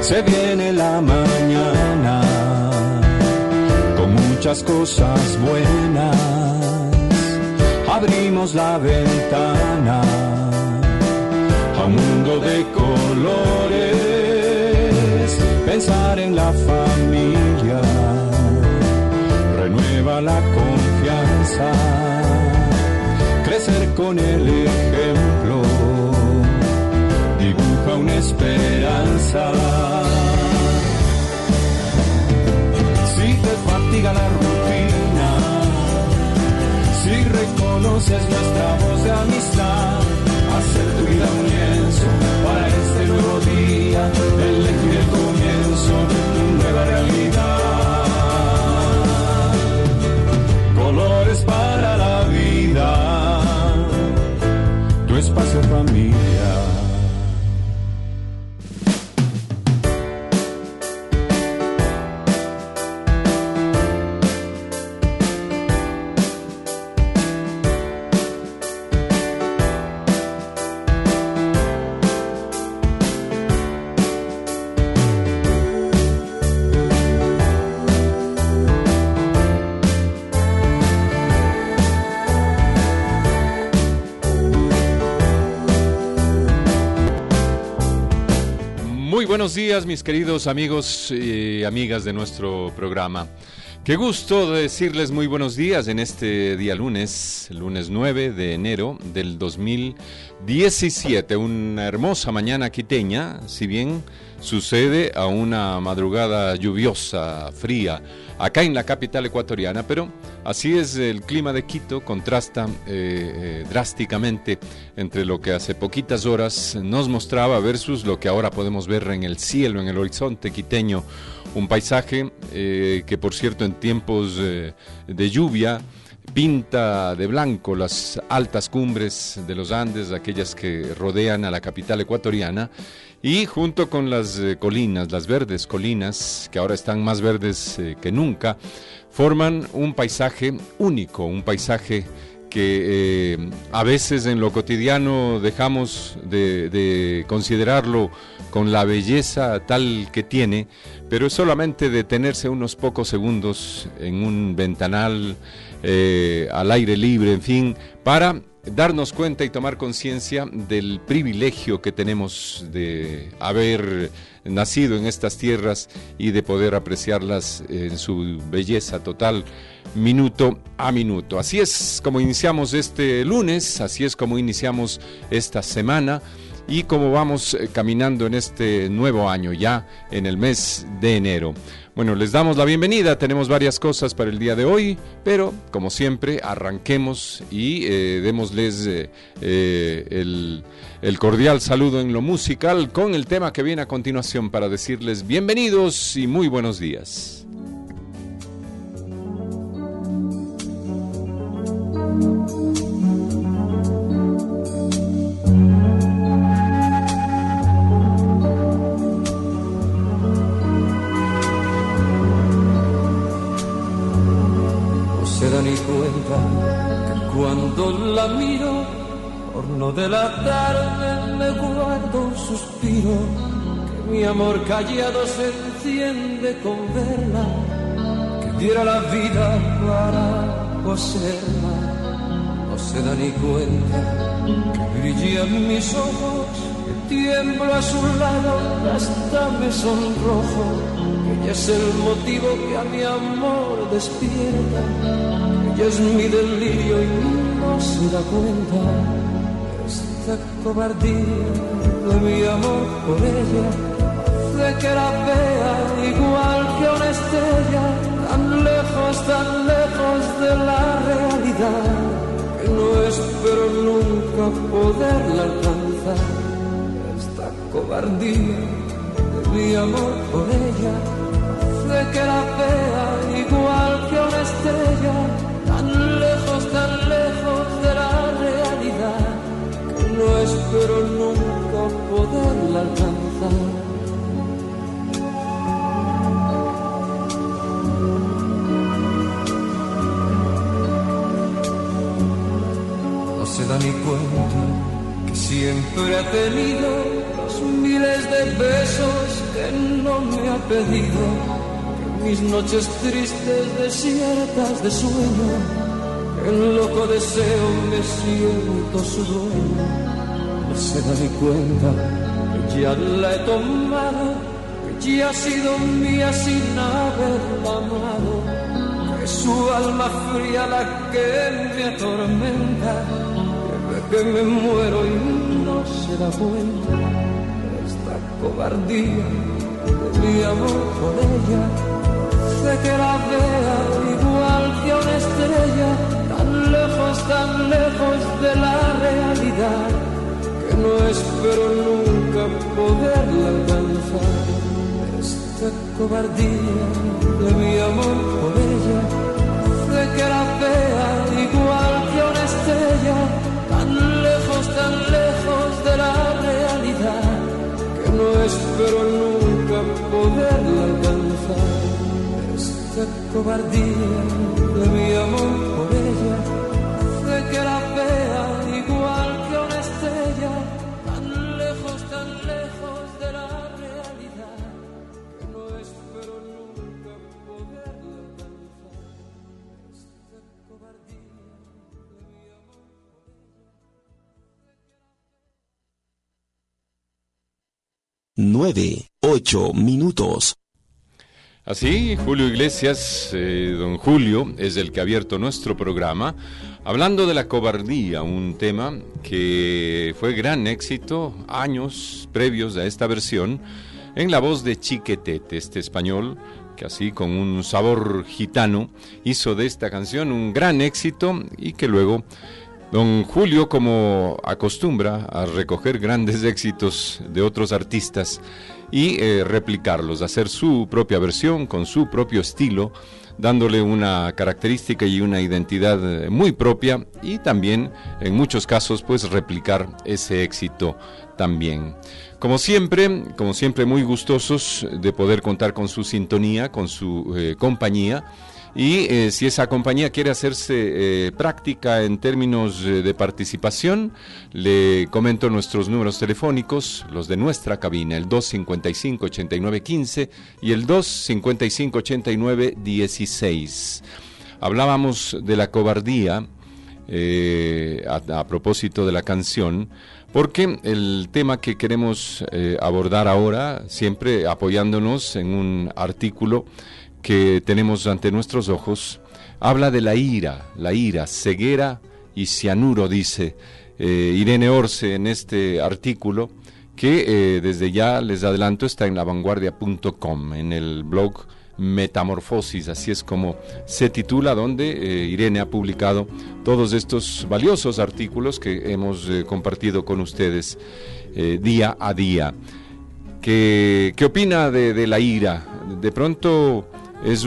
Se viene la mañana con muchas cosas buenas. Abrimos la ventana a un mundo de colores. Pensar en la familia renueva la confianza. Crecer con el ejemplo dibuja una esperanza. Si te fatiga la rutina, si reconoces nuestra voz de amistad, hacer tu vida un lienzo para este nuevo día, elegir el comienzo de tu nueva realidad. Colores para la vida, tu espacio familia. Muy buenos días, mis queridos amigos y amigas de nuestro programa. Qué gusto decirles muy buenos días en este día lunes 9 de enero del 2017. Una hermosa mañana quiteña, si bien sucede a una madrugada lluviosa, fría, acá en la capital ecuatoriana, pero así es el clima de Quito, contrasta drásticamente entre lo que hace poquitas horas nos mostraba versus lo que ahora podemos ver en el cielo, en el horizonte quiteño, un paisaje que por cierto en tiempos de lluvia pinta de blanco las altas cumbres de los Andes, aquellas que rodean a la capital ecuatoriana, y junto con las colinas, las verdes colinas, que ahora están más verdes que nunca, forman un paisaje único, un paisaje que a veces en lo cotidiano dejamos de considerarlo con la belleza tal que tiene, pero es solamente detenerse unos pocos segundos en un ventanal, al aire libre, en fin, para darnos cuenta y tomar conciencia del privilegio que tenemos de haber nacido en estas tierras y de poder apreciarlas en su belleza total, minuto a minuto. Así es como iniciamos este lunes, así es como iniciamos esta semana y como vamos caminando en este nuevo año, ya en el mes de enero. Bueno, les damos la bienvenida, tenemos varias cosas para el día de hoy, pero como siempre arranquemos y démosles el cordial saludo en lo musical con el tema que viene a continuación para decirles bienvenidos y muy buenos días. Cuando la miro, horno de la tarde, me guardo un suspiro, que mi amor callado se enciende con verla, que diera la vida para poseerla. No se da ni cuenta que brillan mis ojos, que tiemblo a su lado, hasta me sonrojo, que ella es el motivo que a mi amor despierta. Ella es mi delirio y no se da cuenta. Esta cobardía de mi amor por ella hace que la vea igual que una estrella, tan lejos de la realidad, que no espero nunca poderla alcanzar. Esta cobardía de mi amor por ella hace que la vea igual que una estrella, tan lejos de la realidad, que no espero nunca poderla alcanzar. No se da ni cuenta que siempre ha tenido los miles de de besos que no me ha pedido, que mis noches tristes desiertas de sueño, en loco deseo me siento su dueño. No se da ni cuenta que ya la he tomado, que ya ha sido mía sin haberla amado, que es su alma fría la que me atormenta, que me muero y no se da cuenta. Esta cobardía de mi amor por ella, de que la vea igual que una estrella, tan lejos de la realidad, que no espero nunca poderla alcanzar. Esta cobardía de mi amor por ella, de que la vea igual que una estrella, tan lejos de la realidad, que no espero nunca poderla alcanzar. Esta cobardía de mi amor por ella, de que la vea igual que una estrella, tan lejos de la realidad, que no espero nunca poderla alcanzar. Esta cobardía de mi amor por ella. 9:08 minutos. Así, Julio Iglesias, don Julio, es el que ha abierto nuestro programa, hablando de la cobardía, un tema que fue gran éxito años previos a esta versión, en la voz de Chiquetete, este español, que así con un sabor gitano hizo de esta canción un gran éxito y que luego don Julio, como acostumbra a recoger grandes éxitos de otros artistas y replicarlos, hacer su propia versión con su propio estilo, dándole una característica y una identidad muy propia y también en muchos casos pues replicar ese éxito también. Como siempre muy gustosos de poder contar con su sintonía, con su compañía. Y si esa compañía quiere hacerse práctica en términos de participación, le comento nuestros números telefónicos, los de nuestra cabina, el 255-8915 y el 255-8916. Hablábamos de la cobardía a propósito de la canción, porque el tema que queremos abordar ahora, siempre apoyándonos en un artículo que tenemos ante nuestros ojos, habla de la ira, ceguera y cianuro, dice Irene Orce en este artículo, que desde ya les adelanto está en lavanguardia.com, en el blog Metamorfosis, así es como se titula, donde Irene ha publicado todos estos valiosos artículos que hemos compartido con ustedes día a día. ¿Qué opina de la ira? De pronto es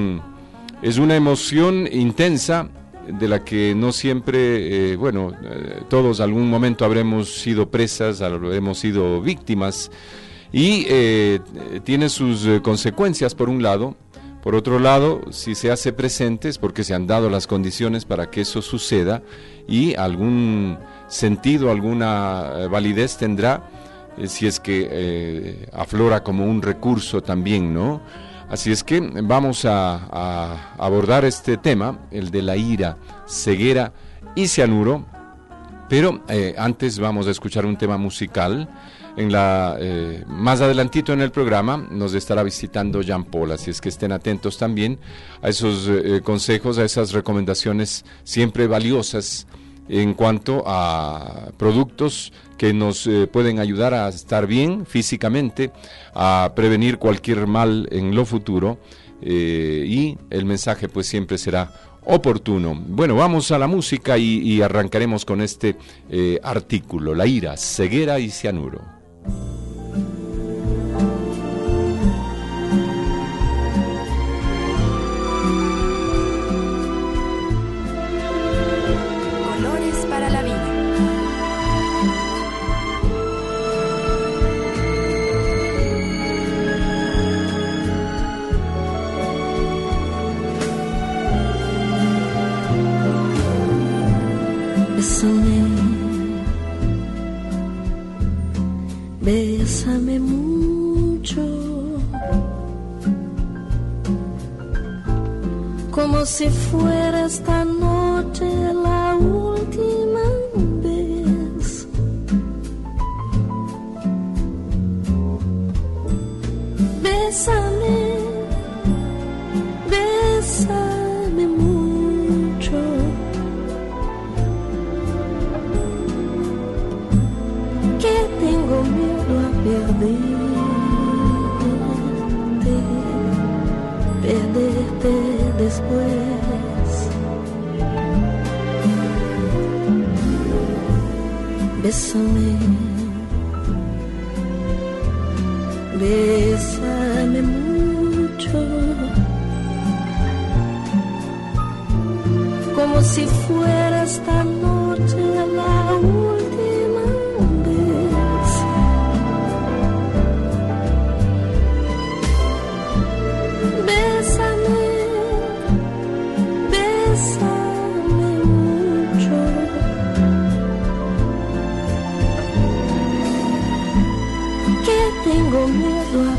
una emoción intensa de la que no siempre, todos algún momento habremos sido presas, habremos sido víctimas y tiene sus consecuencias por un lado. Por otro lado, si se hace presente es porque se han dado las condiciones para que eso suceda y algún sentido, alguna validez tendrá si es que aflora como un recurso también, ¿no? Así es que vamos a abordar este tema, el de la ira, ceguera y cianuro, pero antes vamos a escuchar un tema musical. Más adelantito en el programa nos estará visitando Jean Paul, así es que estén atentos también a esos consejos, a esas recomendaciones siempre valiosas en cuanto a productos que nos pueden ayudar a estar bien físicamente, a prevenir cualquier mal en lo futuro, y el mensaje pues siempre será oportuno. Bueno, vamos a la música y arrancaremos con este artículo, la ira, ceguera y cianuro. Soñé como si fuera esta noche la última vez. Bésame, bésame mucho, que tengo miedo a perderte después. Bésame, bésame mucho, como si fuera esta noche la última vez. Bésame, bésame mucho, que tengo miedo a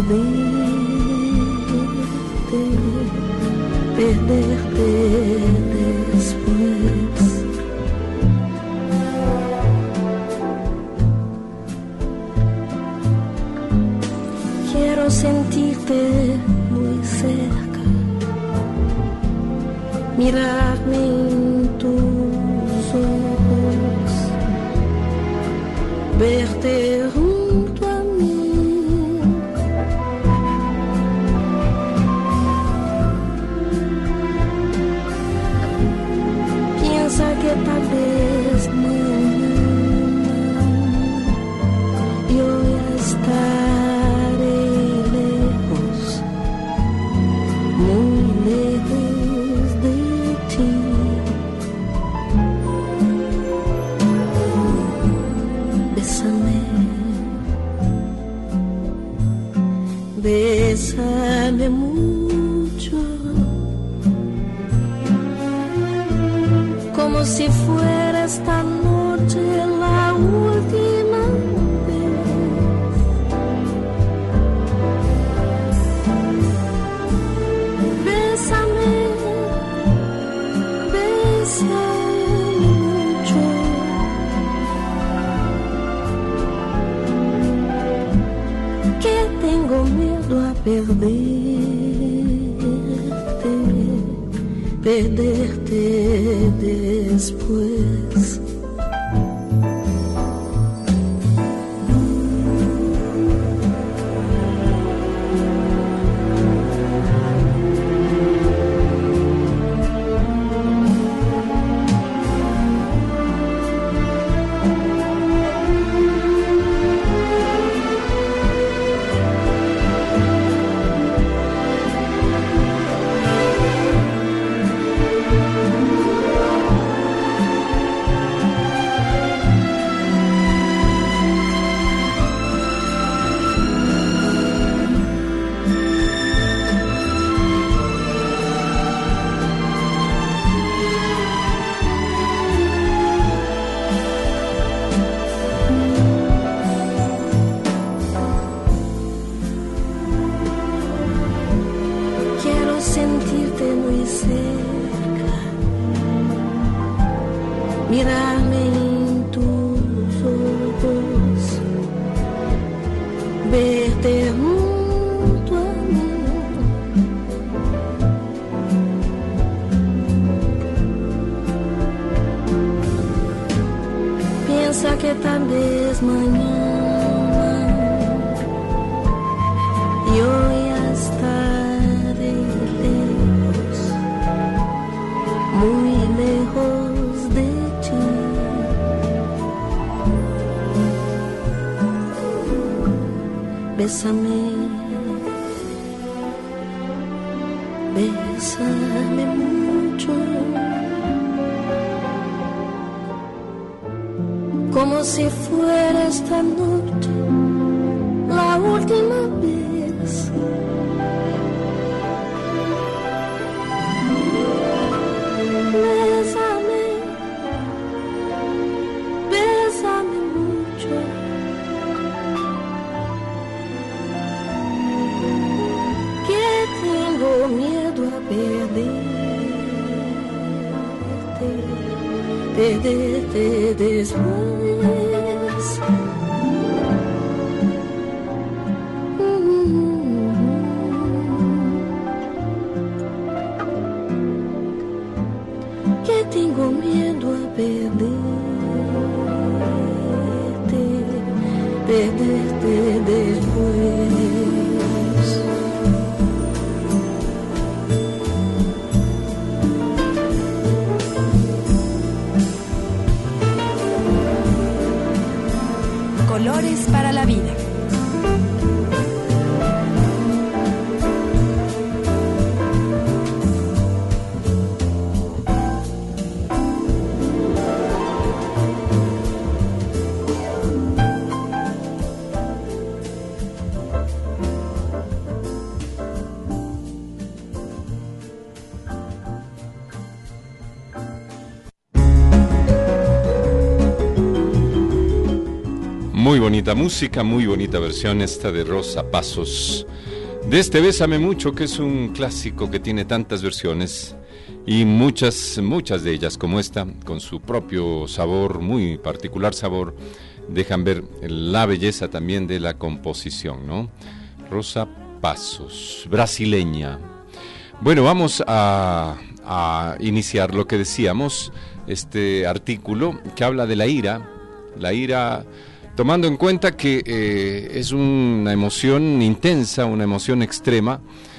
perderte después. Quiero sentirte muy cerca, mirarme en tus ojos, verte junto a mí. Piensa que tal vez mañana yo ya estaré lejos, muy lejos de ti. Bésame, bésame mucho, como si fuera esta noche la última vez. Bésame, bésame mucho, que tengo miedo a perderte después. Mirarme en tus ojos, verte junto a mí. Piensa que tal vez mañana yo ya estaré lejos, muy lejos de ti. Bésame, bésame mucho, como si fuera esta noche la última vez. Bésame, bésame mucho, que tengo miedo a perderte después. Que tengo miedo a perderte después. Colores para la vida. Muy bonita música, muy bonita versión esta de Rosa Pasos, de este Bésame Mucho, que es un clásico que tiene tantas versiones y muchas de ellas como esta, con su propio sabor, muy particular sabor, dejan ver la belleza también de la composición, ¿no? Rosa Pasos, brasileña. Bueno, vamos a iniciar lo que decíamos, este artículo que habla de la ira, tomando en cuenta que es una emoción intensa, una emoción extrema.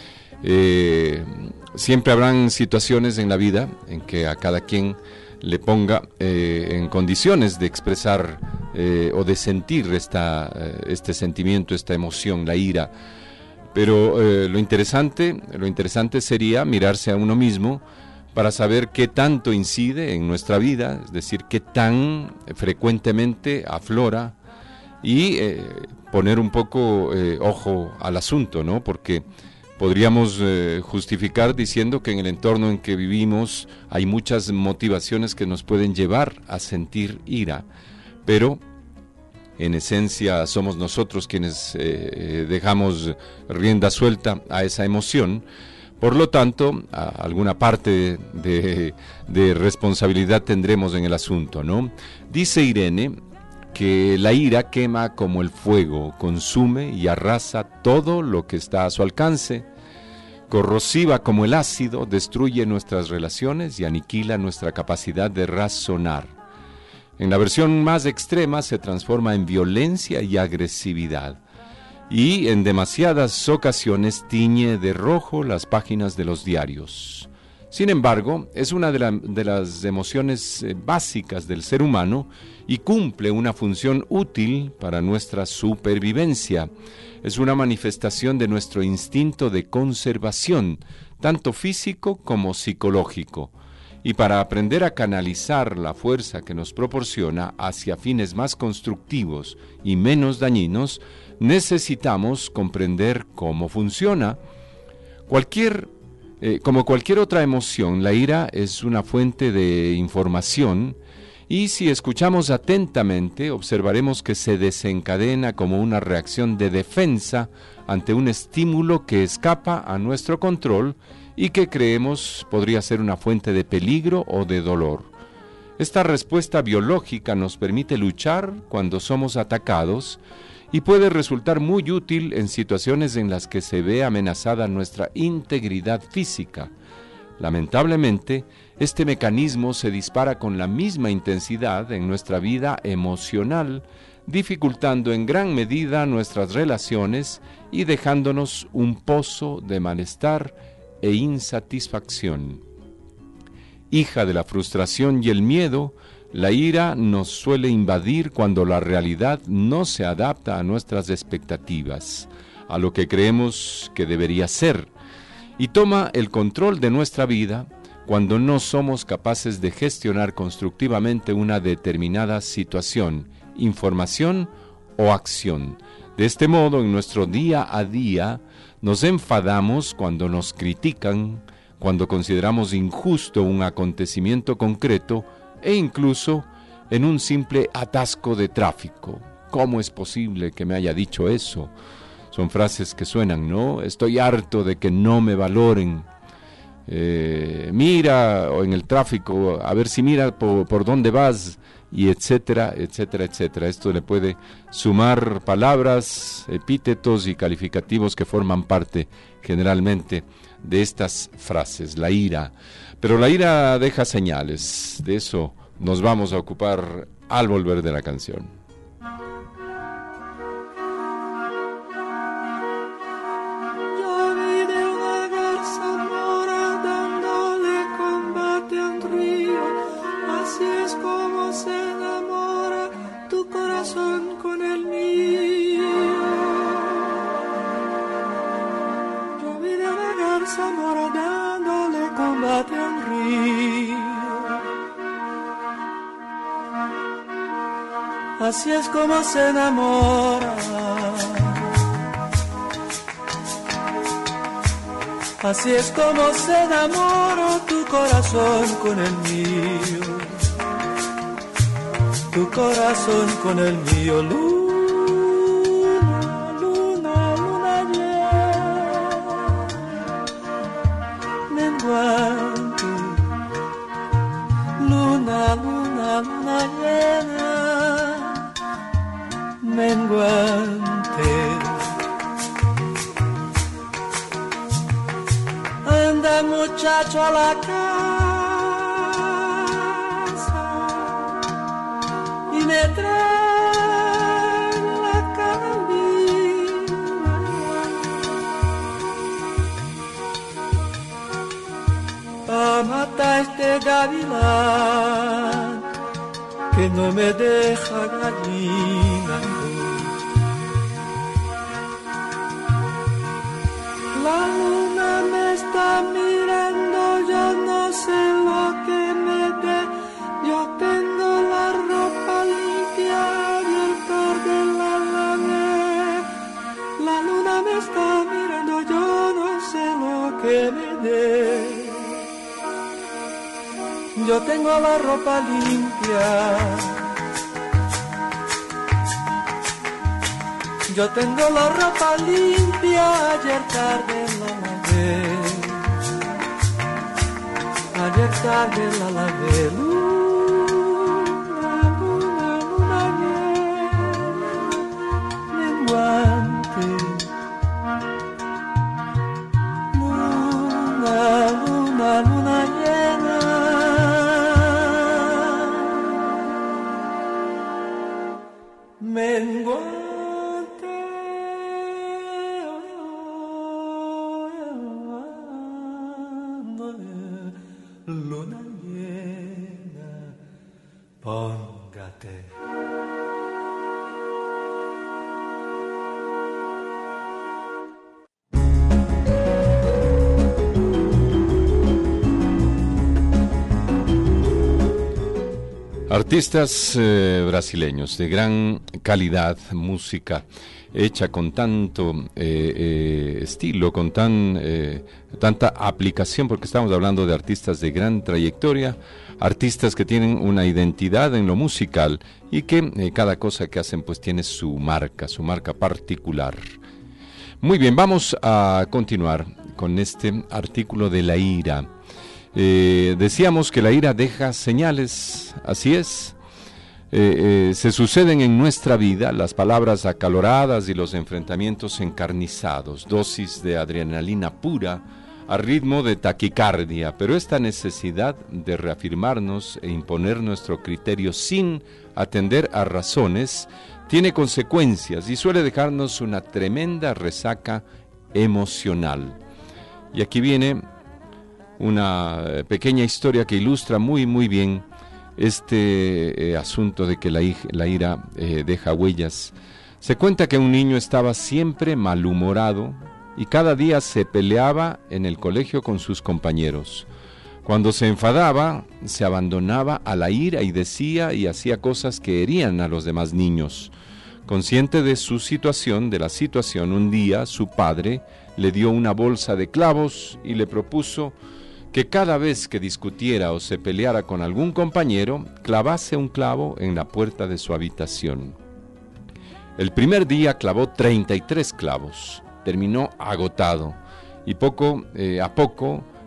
Siempre habrán situaciones en la vida en que a cada quien le ponga en condiciones de expresar o de sentir este sentimiento, esta emoción, la ira. Pero lo interesante sería mirarse a uno mismo para saber qué tanto incide en nuestra vida, es decir, qué tan frecuentemente aflora, y poner un poco ojo al asunto, ¿no? Porque podríamos justificar diciendo que en el entorno en que vivimos hay muchas motivaciones que nos pueden llevar a sentir ira, pero en esencia somos nosotros quienes dejamos rienda suelta a esa emoción. Por lo tanto, alguna parte de responsabilidad tendremos en el asunto, ¿no? Dice Irene que la ira quema como el fuego, consume y arrasa todo lo que está a su alcance. Corrosiva como el ácido, destruye nuestras relaciones y aniquila nuestra capacidad de razonar. En la versión más extrema se transforma en violencia y agresividad, y en demasiadas ocasiones tiñe de rojo las páginas de los diarios. Sin embargo, es una de las emociones básicas del ser humano y cumple una función útil para nuestra supervivencia. Es una manifestación de nuestro instinto de conservación, tanto físico como psicológico. Y para aprender a canalizar la fuerza que nos proporciona hacia fines más constructivos y menos dañinos, necesitamos comprender cómo funciona. Como cualquier otra emoción, la ira es una fuente de información, y si escuchamos atentamente, observaremos que se desencadena como una reacción de defensa ante un estímulo que escapa a nuestro control y que creemos podría ser una fuente de peligro o de dolor. Esta respuesta biológica nos permite luchar cuando somos atacados y puede resultar muy útil en situaciones en las que se ve amenazada nuestra integridad física. Lamentablemente, este mecanismo se dispara con la misma intensidad en nuestra vida emocional, dificultando en gran medida nuestras relaciones y dejándonos un pozo de malestar e insatisfacción. Hija de la frustración y el miedo, la ira nos suele invadir cuando la realidad no se adapta a nuestras expectativas, a lo que creemos que debería ser, y toma el control de nuestra vida cuando no somos capaces de gestionar constructivamente una determinada situación, información o acción. De este modo, en nuestro día a día, nos enfadamos cuando nos critican, cuando consideramos injusto un acontecimiento concreto e incluso en un simple atasco de tráfico. ¿Cómo es posible que me haya dicho eso? Son frases que suenan, ¿no? Estoy harto de que no me valoren. mira, o en el tráfico, a ver si mira por dónde vas, y etcétera, etcétera, etcétera. Esto le puede sumar palabras, epítetos y calificativos que forman parte generalmente de estas frases, la ira. Pero la ira deja señales, de eso nos vamos a ocupar al volver de la canción. Así es como se enamora. Así es como se enamora tu corazón con el mío. Tu corazón con el mío. Luna, luna, luna llena, menguante. Luna, luna, luna llena, menguante. Anda muchacho a la casa y me trae la carabina pa' matar este gavilán que no me deja gallina. La luna me está mirando, yo no sé lo que me dé. Yo tengo la ropa limpia y el tarde la lavé. La luna me está mirando, yo no sé lo que me dé. Yo tengo la ropa limpia. Yo tengo la ropa limpia, ayer tarde la lavé. Ayer tarde la lavé. Luna, luna, luna llena, menguante. Luna, luna, luna llena, menguante. Luna llena, póngate. Artistas brasileños de gran calidad, música hecha con tanto estilo, con tanta aplicación, porque estamos hablando de artistas de gran trayectoria, artistas que tienen una identidad en lo musical y que cada cosa que hacen pues tiene su marca particular. Muy bien, vamos a continuar con este artículo de la ira. Decíamos que la ira deja señales, así es. Se suceden en nuestra vida las palabras acaloradas y los enfrentamientos encarnizados, dosis de adrenalina pura a ritmo de taquicardia, pero esta necesidad de reafirmarnos e imponer nuestro criterio sin atender a razones tiene consecuencias y suele dejarnos una tremenda resaca emocional. Y aquí viene una pequeña historia que ilustra muy bien este asunto de que la ira deja huellas. Se cuenta que un niño estaba siempre malhumorado y cada día se peleaba en el colegio con sus compañeros. Cuando se enfadaba, se abandonaba a la ira y decía y hacía cosas que herían a los demás niños. Consciente de la situación, un día su padre le dio una bolsa de clavos y le propuso que cada vez que discutiera o se peleara con algún compañero, clavase un clavo en la puerta de su habitación. El primer día clavó 33 clavos, terminó agotado y poco a poco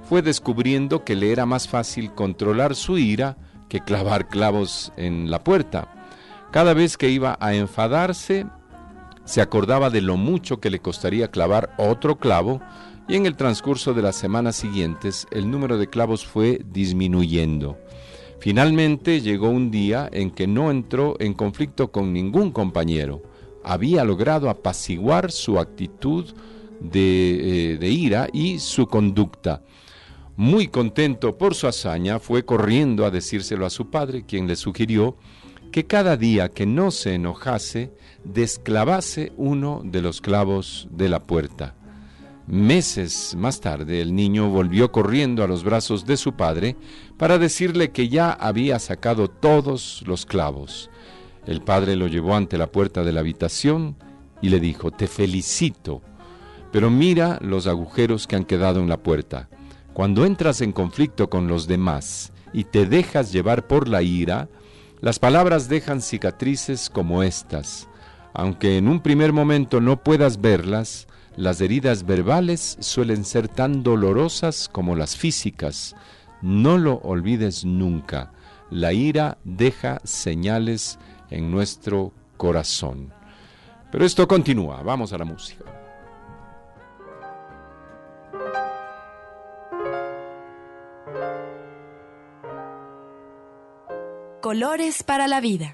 fue descubriendo que le era más fácil controlar su ira que clavar clavos en la puerta. Cada vez que iba a enfadarse, se acordaba de lo mucho que le costaría clavar otro clavo, y en el transcurso de las semanas siguientes el número de clavos fue disminuyendo. Finalmente llegó un día en que no entró en conflicto con ningún compañero. Había logrado apaciguar su actitud de ira y su conducta. Muy contento por su hazaña, fue corriendo a decírselo a su padre, quien le sugirió que cada día que no se enojase, desclavase uno de los clavos de la puerta. Meses más tarde, el niño volvió corriendo a los brazos de su padre para decirle que ya había sacado todos los clavos. El padre lo llevó ante la puerta de la habitación y le dijo: «Te felicito, pero mira los agujeros que han quedado en la puerta. Cuando entras en conflicto con los demás y te dejas llevar por la ira, las palabras dejan cicatrices como estas. Aunque en un primer momento no puedas verlas, las heridas verbales suelen ser tan dolorosas como las físicas. No lo olvides nunca. La ira deja señales en nuestro corazón». Pero esto continúa. Vamos a la música. Colores para la vida.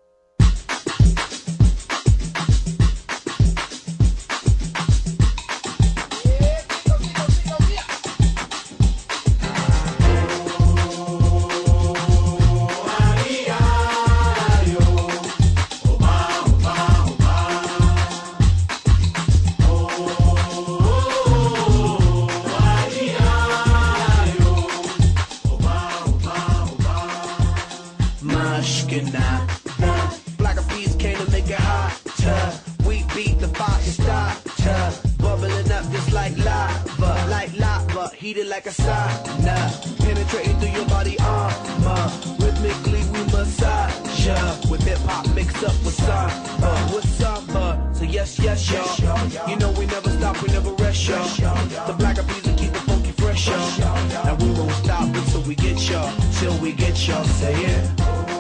Heated like a sauna, penetrating through your body armor. Rhythmically we massage ya, with hip hop mixed up with samba. So yes, yes, y'all. You know we never stop, we never rest, y'all. The Black Eyed Peas will keep it funky fresh, y'all. And we won't stop until we get y'all, till we get y'all. Say it.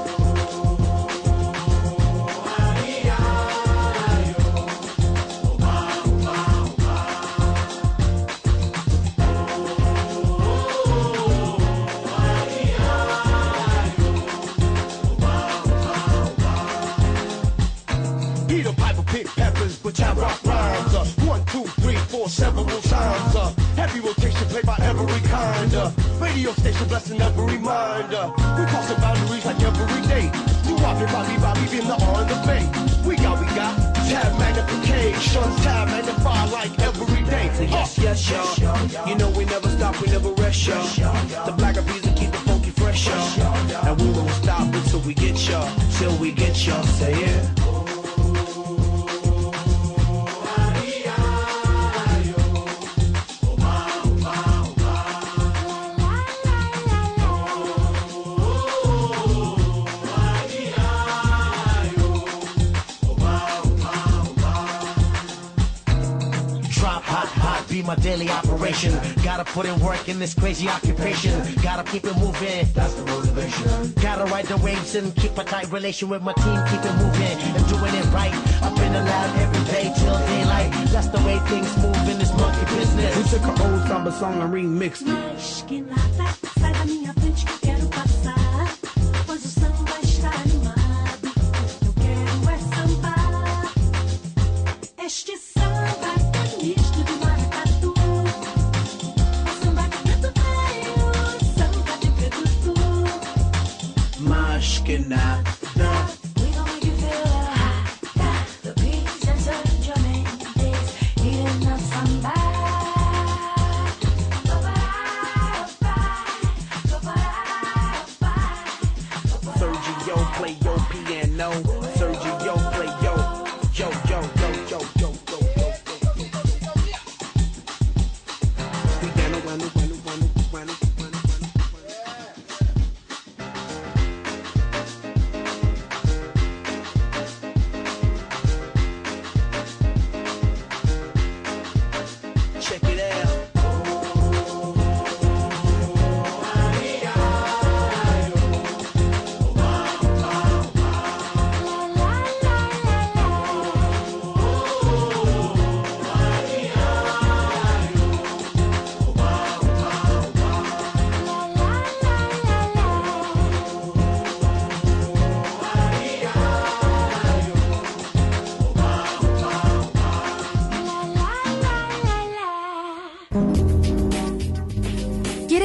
Which I rock rhymes, 1, 2, 3, 4, several times. Heavy rotation played by every kind. Radio station blessing every mind. We crossing boundaries like every day. You walking Bobby in the on the bay. We got tab magnification, tab magnify like every day. So yes, yes, y'all. You know we never stop, we never rest, y'all. The Black Eyed Peas will keep it funky fresh, y'all. And we won't stop until we get y'all, till we get y'all. Say it. My daily operation. Gotta put in work in this crazy occupation. Gotta keep it moving. That's the motivation. Gotta ride the waves and keep a tight relation with my team. Keep it moving and doing it right. Up in the lab every day till daylight. That's the way things move in this monkey business. We took an old samba song and remixed it. Sai da minha frente que eu quero passar, pois o samba está animado. Eu quero é sambar. Este samba é misto de maracatu. Samba de preto velho, samba de preto tu. Mas que nada. We gon' make you feel hot. The beats and Sergio Mendes eating up samba. Sergio play your piano. Sergio play yo. We gonna run.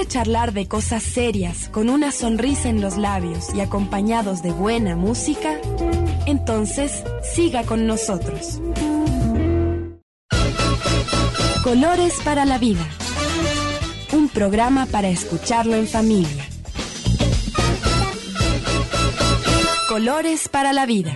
quiere charlar de cosas serias, con una sonrisa en los labios y acompañados de buena música, entonces siga con nosotros. Colores para la vida. Un programa para escucharlo en familia. Colores para la vida.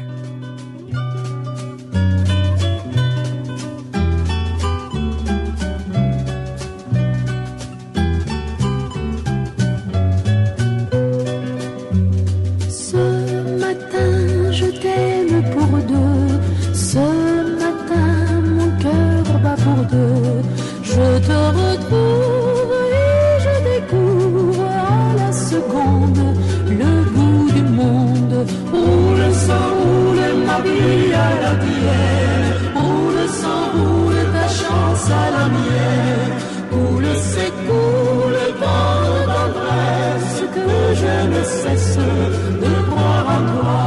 Je te retrouve et je découvre à la seconde le bout du monde. Roule sans roule ma vie à la tienne, roule sans roule ta chance à la mienne. Coule s'écoule tant de tendresse que je ne cesse de croire en toi.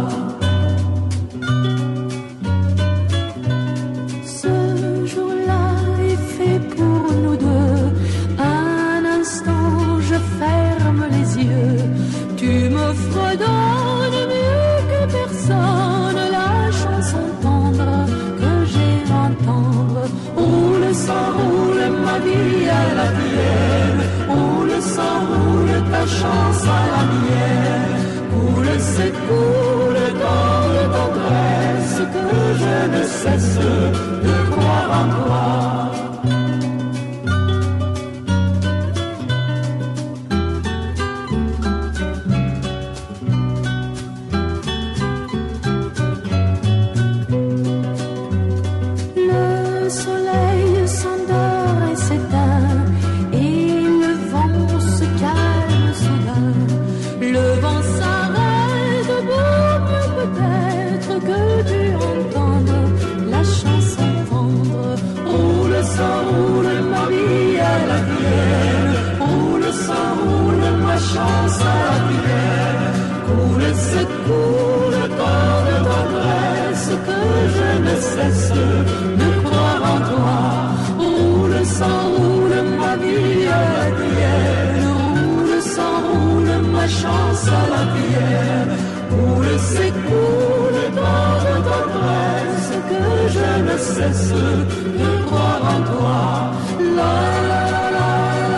Fredonne mieux que personne la chanson tendre que j'ai entendre. Roule sans roule ma vie à la tienne, roule sans roule ta chance à la mienne. Coule s'écoule dans le tendresse que je ne cesse de croire en toi. Chance à la prière, coule s'écoule tant de tendresse que je ne cesse de croire en toi. Roule sans roule ma vie à la prière, roule sans roule ma chance à la prière, coule s'écoule tant de tendresse que je ne cesse de croire en toi. La la la la.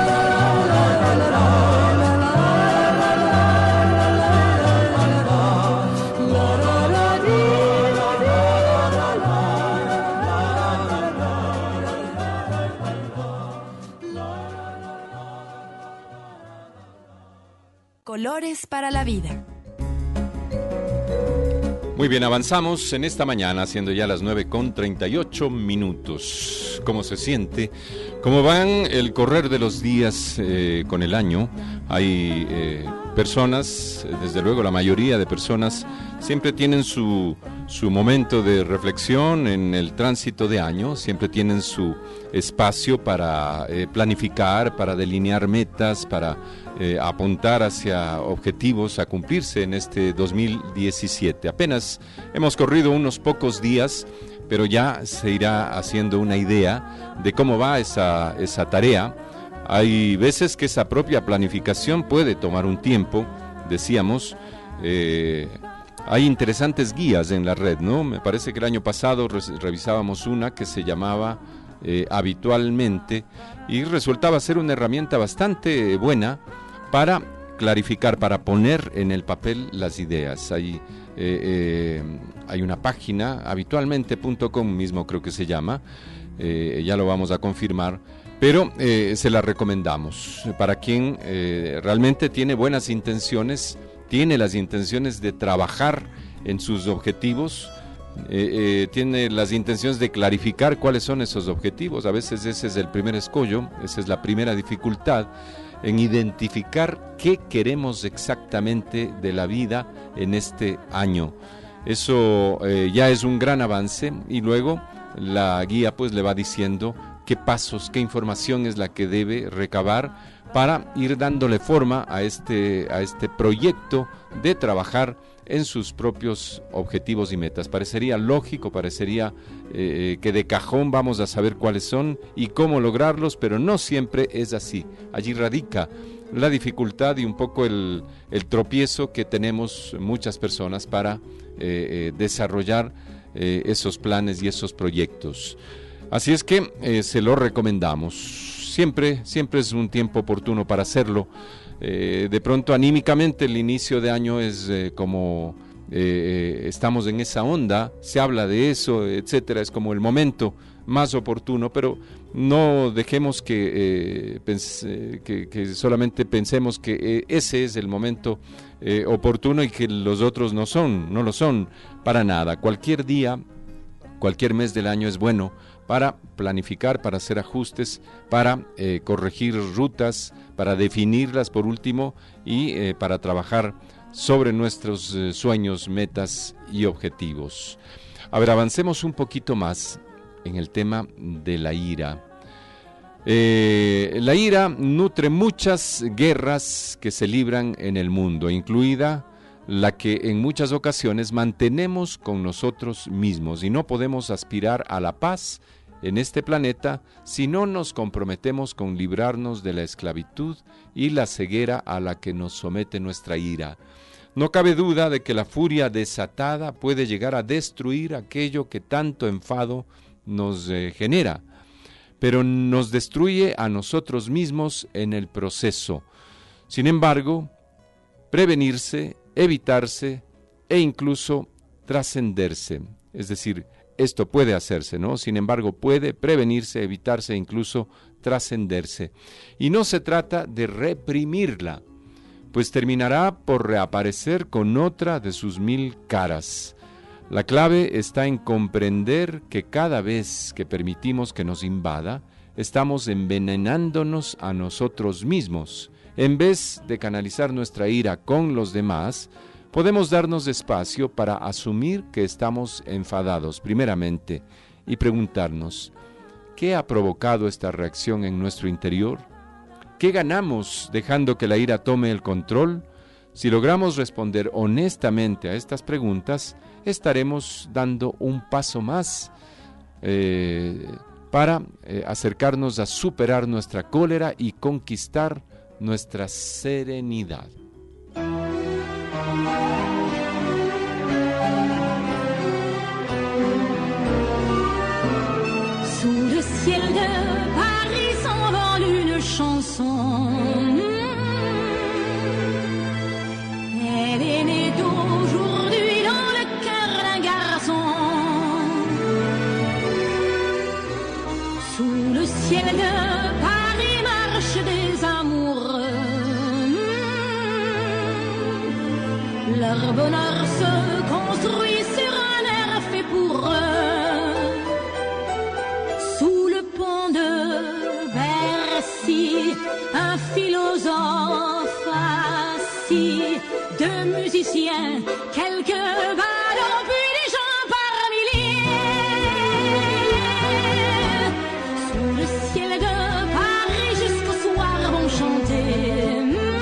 Colores para la vida. Muy bien, avanzamos en esta mañana, siendo ya las 9:38. ¿Cómo se siente? ¿Cómo van el correr de los días con el año? Hay personas, desde luego la mayoría de personas, siempre tienen su momento de reflexión en el tránsito de año, siempre tienen su espacio para planificar, para delinear metas, para apuntar hacia objetivos a cumplirse en este 2017. Apenas hemos corrido unos pocos días, pero ya se irá haciendo una idea de cómo va esa tarea. Hay veces que esa propia planificación puede tomar un tiempo, decíamos. Hay interesantes guías en la red, ¿no? Me parece que el año pasado revisábamos una que se llamaba Habitualmente, y resultaba ser una herramienta bastante buena para clarificar, para poner en el papel las ideas. Hay una página, habitualmente.com mismo creo que se llama, ya lo vamos a confirmar, pero se la recomendamos para quien realmente tiene buenas intenciones, tiene las intenciones de trabajar en sus objetivos, tiene las intenciones de clarificar cuáles son esos objetivos. A veces ese es el primer escollo, esa es la primera dificultad, en identificar qué queremos exactamente de la vida en este año. Eso ya es un gran avance, y luego la guía pues le va diciendo qué pasos, qué información es la que debe recabar para ir dándole forma a este proyecto de trabajar en sus propios objetivos y metas. Parecería lógico, parecería que de cajón vamos a saber cuáles son y cómo lograrlos, pero no siempre es así. Allí radica la dificultad y un poco el tropiezo que tenemos muchas personas para desarrollar esos planes y esos proyectos. Así es que se lo recomendamos. Siempre es un tiempo oportuno para hacerlo. De pronto anímicamente el inicio de año es como estamos en esa onda, se habla de eso, etcétera, es como el momento más oportuno, pero no dejemos que solamente pensemos que ese es el momento oportuno y que los otros no lo son para nada. Cualquier día, cualquier mes del año es bueno para planificar, para hacer ajustes, para corregir rutas, para definirlas por último y para trabajar sobre nuestros sueños, metas y objetivos. A ver, avancemos un poquito más en el tema de la ira. La ira nutre muchas guerras que se libran en el mundo, incluida la que en muchas ocasiones mantenemos con nosotros mismos, y no podemos aspirar a la paz en este planeta si no nos comprometemos con librarnos de la esclavitud y la ceguera a la que nos somete nuestra ira. No cabe duda de que la furia desatada puede llegar a destruir aquello que tanto enfado nos genera, pero nos destruye a nosotros mismos en el proceso. Sin embargo, prevenirse, evitarse e incluso trascenderse, es decir, esto puede hacerse, ¿no? Sin embargo, puede prevenirse, evitarse e incluso trascenderse. Y no se trata de reprimirla, pues terminará por reaparecer con otra de sus 1000 caras. La clave está en comprender que cada vez que permitimos que nos invada, estamos envenenándonos a nosotros mismos. En vez de canalizar nuestra ira con los demás, podemos darnos espacio para asumir que estamos enfadados, primeramente, y preguntarnos, ¿qué ha provocado esta reacción en nuestro interior? ¿Qué ganamos dejando que la ira tome el control? Si logramos responder honestamente a estas preguntas, estaremos dando un paso más para acercarnos a superar nuestra cólera y conquistar nuestra serenidad. Sous le ciel de Paris s'envole une chanson. Elle est née d'aujourd'hui dans le cœur d'un garçon. Sous le ciel de Paris marchent des amoureux. Leur bonheur se construit sur un air fait pour eux. Sous le pont de Bercy, un philosophe assis, deux musiciens, quelques ballons, puis des gens par milliers. Sous le ciel de Paris jusqu'au soir vont chanter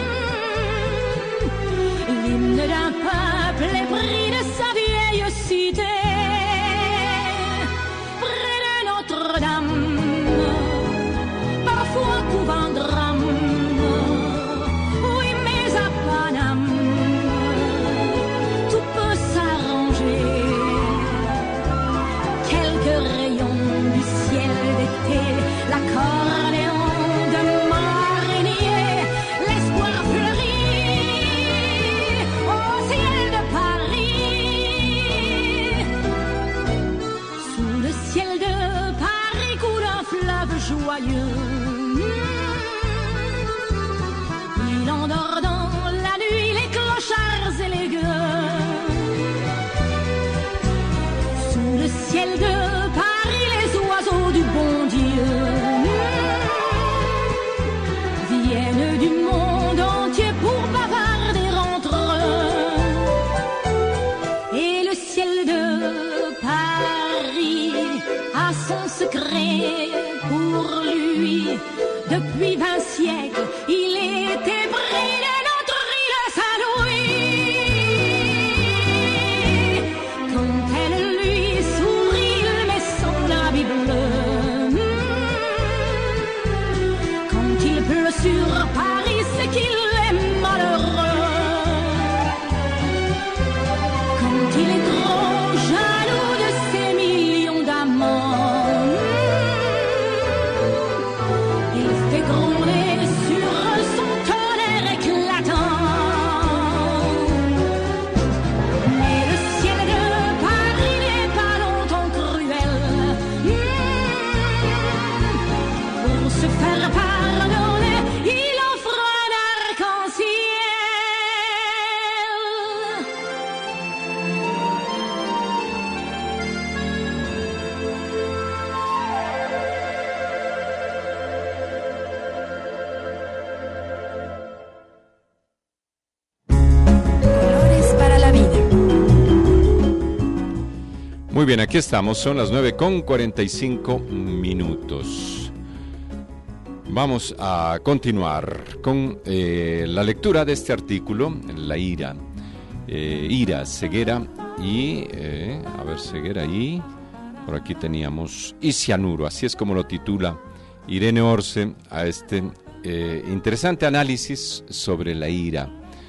l'hymne d'un peuple épris de sa vieille cité. Près de Notre-Dame, parfois couvant drame. Oui, mais à Paname, tout peut s'arranger. Quelques rayons du ciel d'été, l'accordéon de marinier, l'espoir fleurit au ciel de Paris. Sous le ciel de Paris coule un fleuve joyeux. Il endort dans la nuit les clochards et les gueux. Sous le ciel de Paris les oiseaux du bon Dieu viennent du monde entier pour bavarder entre eux. Et le ciel de Paris a son secret pour lui. Depuis 20 siècles, il était près de notre île Saint-Louis. se faire pardonner, il offre un arc-en-ciel. Colores para la vida. Muy bien, aquí estamos, son las 9:45 minutos. Vamos a continuar con la lectura de este artículo, la ira. Ira, ceguera y, a ver, ceguera y, por aquí teníamos, y cianuro, así es como lo titula Irene Orce a este interesante análisis sobre la ira.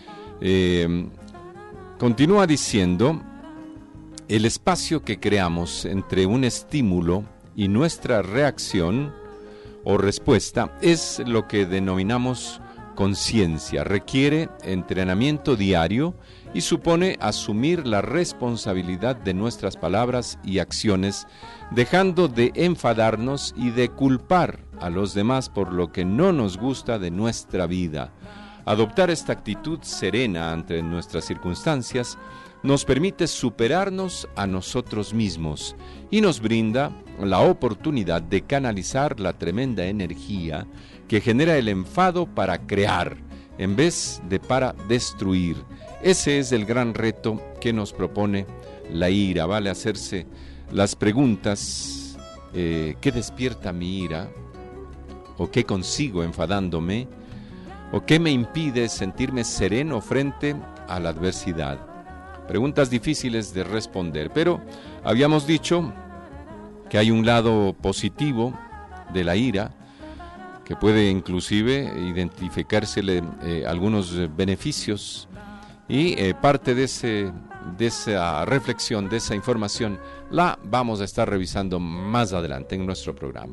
Continúa diciendo: el espacio que creamos entre un estímulo y nuestra reacción o respuesta es lo que denominamos conciencia. Requiere entrenamiento diario y supone asumir la responsabilidad de nuestras palabras y acciones, dejando de enfadarnos y de culpar a los demás por lo que no nos gusta de nuestra vida. Adoptar esta actitud serena ante nuestras circunstancias nos permite superarnos a nosotros mismos y nos brinda la oportunidad de canalizar la tremenda energía que genera el enfado para crear, en vez de para destruir. Ese es el gran reto que nos propone la ira. Vale hacerse las preguntas: ¿qué despierta mi ira? ¿O qué consigo enfadándome? ¿O qué me impide sentirme sereno frente a la adversidad? Preguntas difíciles de responder, pero habíamos dicho que hay un lado positivo de la ira, que puede inclusive identificársele algunos beneficios, y parte de esa reflexión, de esa información, la vamos a estar revisando más adelante en nuestro programa.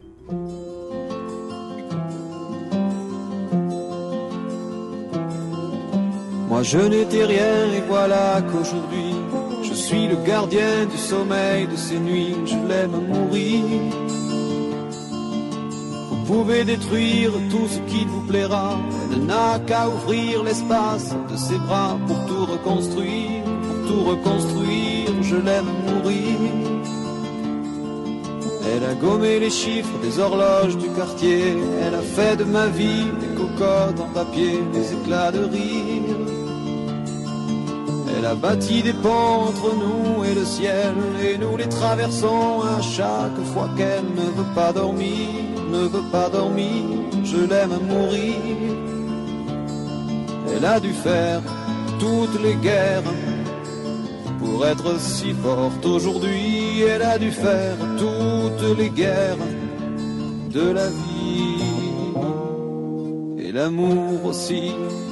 Moi je n'étais rien et voilà qu'aujourd'hui je suis le gardien du sommeil de ces nuits, je l'aime à mourir. Vous pouvez détruire tout ce qui vous plaira, elle n'a qu'à ouvrir l'espace de ses bras pour tout reconstruire, je l'aime à mourir. Elle a gommé les chiffres des horloges du quartier, elle a fait de ma vie des cocottes en papier, des éclats de rire. Elle a bâti des ponts entre nous et le ciel, et nous les traversons à chaque fois qu'elle ne veut pas dormir, je l'aime à mourir. Elle a dû faire toutes les guerres pour être si forte aujourd'hui, elle a dû faire toutes les guerres de la vie, et l'amour aussi.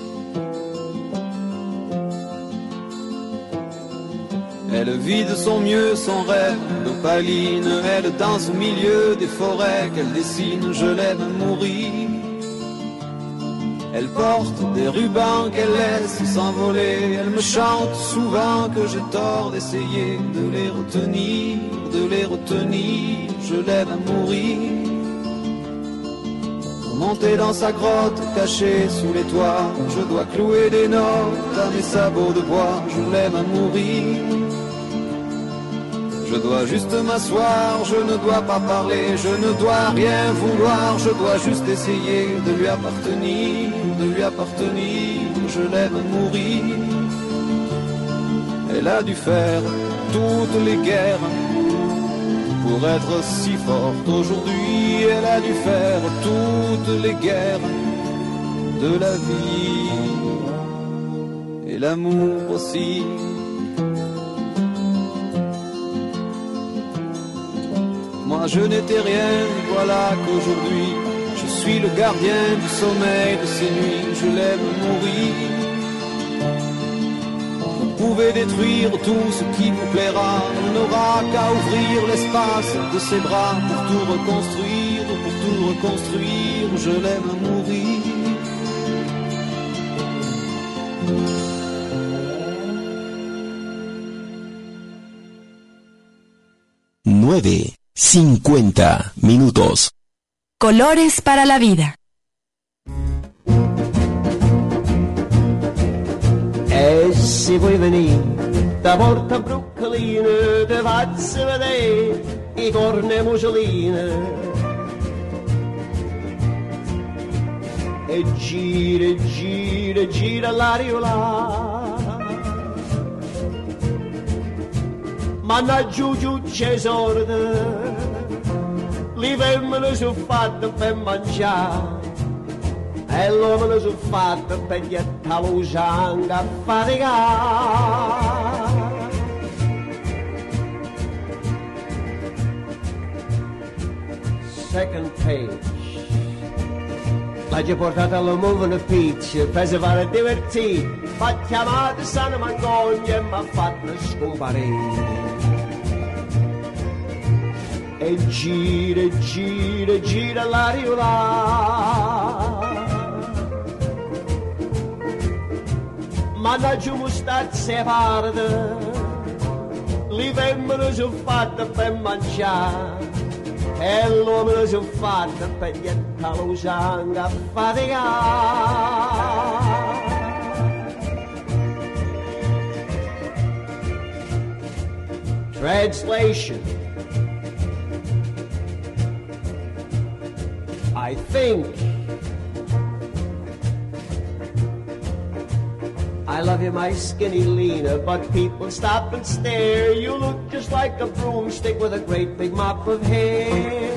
Elle vit de son mieux son rêve d'opaline, elle danse au milieu des forêts qu'elle dessine, je l'aime à mourir. Elle porte des rubans qu'elle laisse s'envoler, elle me chante souvent que j'ai tort d'essayer de les retenir, je l'aime à mourir. Pour monter dans sa grotte cachée sous les toits, je dois clouer des notes à mes sabots de bois, je l'aime à mourir. Je dois juste m'asseoir, je ne dois pas parler, je ne dois rien vouloir, je dois juste essayer de lui appartenir, je l'aime à mourir. Elle a dû faire toutes les guerres pour être si forte aujourd'hui, elle a dû faire toutes les guerres de la vie, et l'amour aussi. Moi je n'étais rien, voilà qu'aujourd'hui je suis le gardien du sommeil de ces nuits, je l'aime mourir. Vous pouvez détruire tout ce qui vous plaira, on n'aura qu'à ouvrir l'espace de ses bras pour tout reconstruire, je l'aime mourir. 9:50 minutos. Colores para la vida. E se vuoi venire da Porta Broccolina ti faccio vedere i corni e mucioline e gira, gira, gira l'ariola ma na giù giù c'è sorda le femmine sono fatte per mangiare e l'uomo sono fatte per gettare lo sangue a faticare. Second page. L'hai portata alla Moving Peach per si fare divertire, ma chiamata San Mangogna e mi ha fatto scomparire. E gira, gira, gira l'ariola ma da giù mustazze parde le femmine sono fatte per mangiare e l'uomo sono fatte per gettare lo sangue a faticare. Translation. I think I love you, my skinny Lena, but people stop and stare. You look just like a broomstick with a great big mop of hair.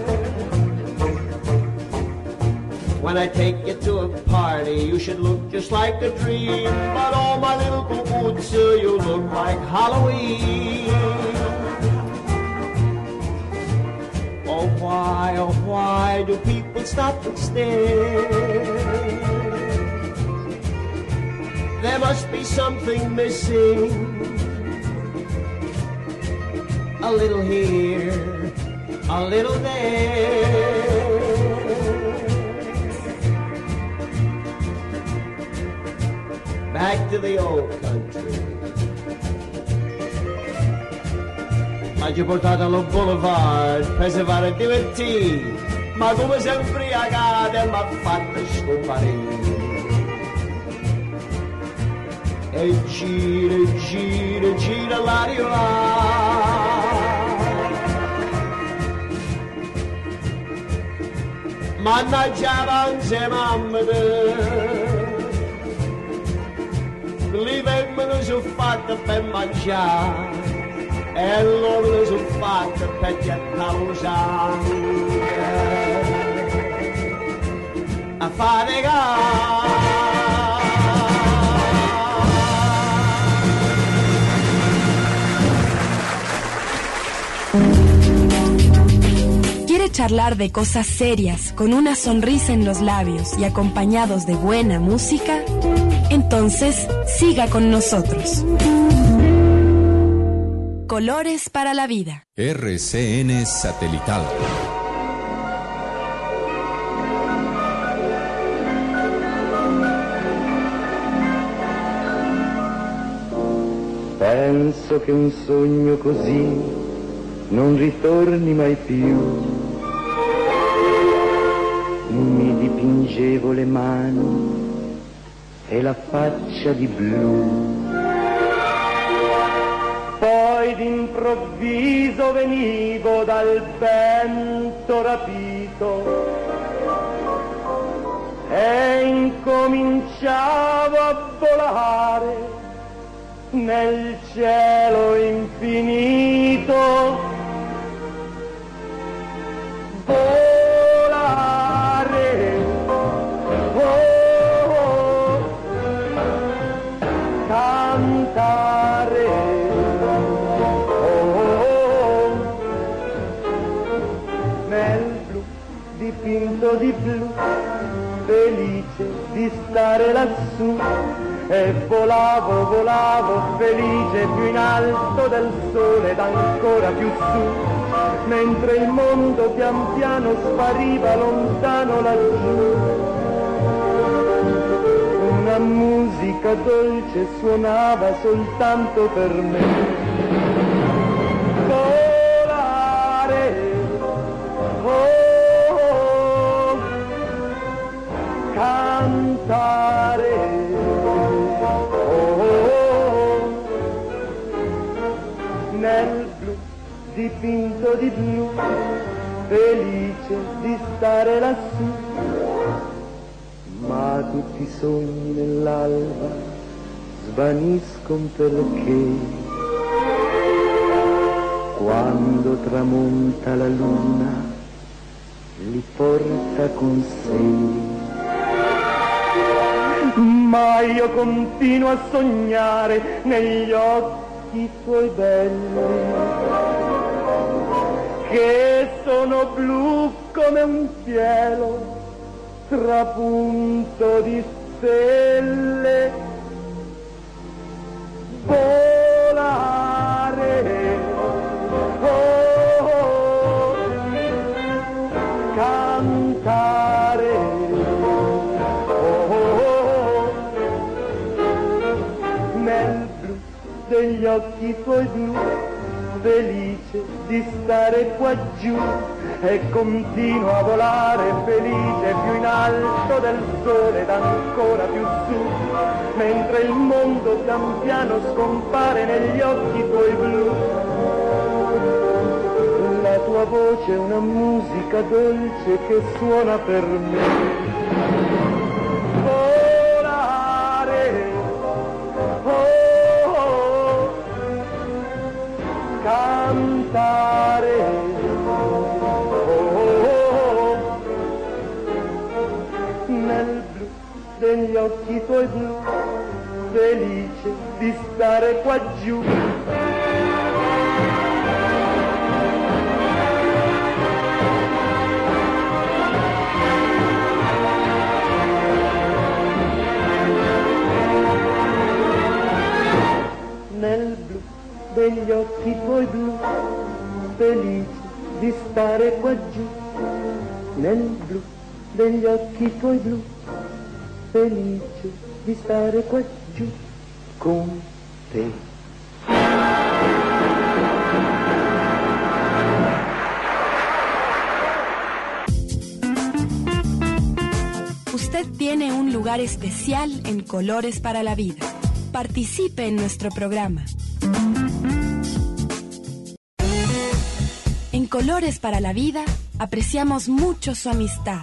When I take you to a party, you should look just like a dream. But all my little boo-boots, you look like Halloween. Oh why do people stop and stare? There must be something missing. A little here, a little there. Back to the old country. L'hai portato allo boulevard per si fare divertire, ma come sei ubriacata mi ha fatto scomparire. E gira, gira, gira l'ariola mannaggia panze mammate le femmine sono fatte per mangiare e l'uomo sono fatte per gettare lo sangue a faticare. ¿Quiere charlar de cosas serias con una sonrisa en los labios y acompañados de buena música? Entonces, siga con nosotros. Colores para la vida. RCN Satelital. Penso che un sogno così non ritorni mai più. Mi dipingevo le mani e la faccia di blu. Poi d'improvviso venivo dal vento rapito e incominciavo a volare nel cielo infinito. Volare, oh, cantare, oh, nel blu dipinto di blu, felice di stare lassù. E volavo, volavo, felice più in alto del sole ed ancora più su, mentre il mondo pian piano spariva lontano laggiù. Una musica dolce suonava soltanto per me. Volare, oh, dipinto di blu, felice di stare lassù, ma tutti i sogni nell'alba svaniscono perché quando tramonta la luna li porta con sé. Ma io continuo a sognare negli occhi tuoi belli, che sono blu come un cielo trapunto di stelle. Volare, oh, oh, cantare, oh, oh, nel blu degli occhi tuoi blu, felice di stare qua giù, e continuo a volare felice più in alto del sole ed ancora più su, mentre il mondo pian piano scompare negli occhi tuoi blu. La tua voce è una musica dolce che suona per me. Volare, oh, oh, cantare, nel blu degli occhi tuoi blu, felice di stare qua giù. Nel blu degli occhi tuoi blu, felice di stare qua giù. Nel blu degli occhi tuoi blu, felice di stare qua giù con te. Usted tiene un lugar especial en Colores para la Vida. Participe en nuestro programa. En Colores para la Vida apreciamos mucho su amistad.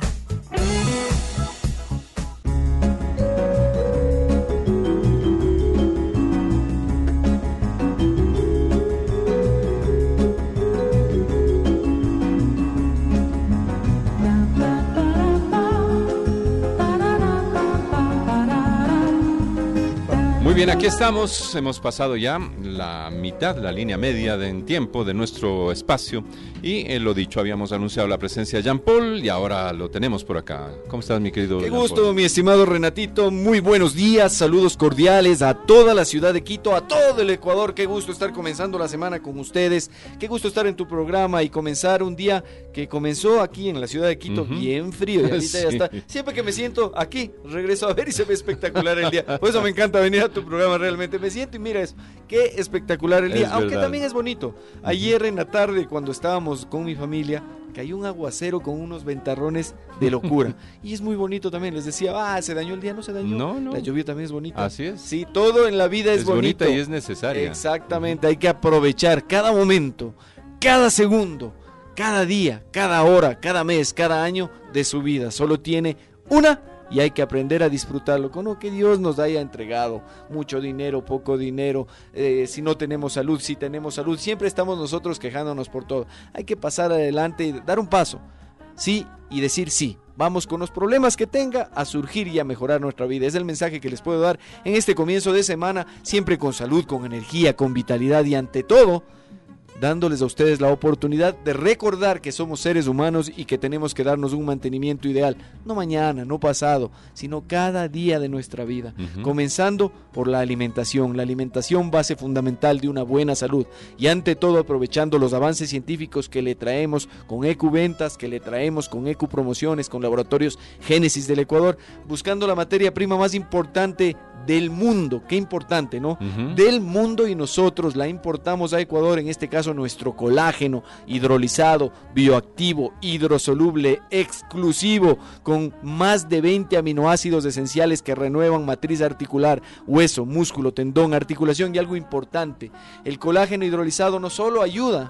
Muy bien, aquí estamos, hemos pasado ya la mitad, la línea media en tiempo de nuestro espacio y lo dicho, habíamos anunciado la presencia de Jean Paul y ahora lo tenemos por acá. ¿Cómo estás, mi querido Qué Jean gusto, Paul? mi estimado Renatito, muy buenos días, saludos cordiales a toda la ciudad de Quito, a todo el Ecuador, qué gusto estar comenzando la semana con ustedes, qué gusto estar en tu programa y comenzar un día que comenzó aquí en la ciudad de Quito bien frío y ahorita Sí. ya está. Siempre que me siento aquí, regreso a ver y se ve espectacular el día, por eso me encanta venir a tu programa realmente, me siento y mira eso, qué espectacular el día, Es aunque verdad. también es bonito. Ayer en la tarde cuando estábamos con mi familia, cayó un aguacero con unos ventarrones de locura. Y es muy bonito también. Les decía, se dañó el día, no se dañó. No. La lluvia también es bonita. Así es. Sí, todo en la vida es bonito. bonita y es necesaria. Exactamente, hay que aprovechar cada momento, cada segundo, cada día, cada hora, cada mes, cada año de su vida. Solo tiene una y hay que aprender a disfrutarlo con lo que Dios nos haya entregado. Mucho dinero, poco dinero, si no tenemos salud, si tenemos salud, siempre estamos nosotros quejándonos por todo. Hay que pasar adelante y dar un paso, sí, y decir sí. Vamos con los problemas que tenga a surgir y a mejorar nuestra vida. Es el mensaje que les puedo dar en este comienzo de semana, siempre con salud, con energía, con vitalidad y ante todo, dándoles a ustedes la oportunidad de recordar que somos seres humanos y que tenemos que darnos un mantenimiento ideal, no mañana, no pasado, sino cada día de nuestra vida, comenzando por la alimentación base fundamental de una buena salud y ante todo aprovechando los avances científicos que le traemos con EQ Ventas, que le traemos con EQ Promociones, con Laboratorios Génesis del Ecuador, buscando la materia prima más importante del mundo, qué importante, ¿no? Del mundo, y nosotros la importamos a Ecuador, en este caso nuestro colágeno hidrolizado, bioactivo, hidrosoluble, exclusivo, con más de 20 aminoácidos esenciales que renuevan matriz articular, hueso, músculo, tendón, articulación y algo importante, el colágeno hidrolizado no solo ayuda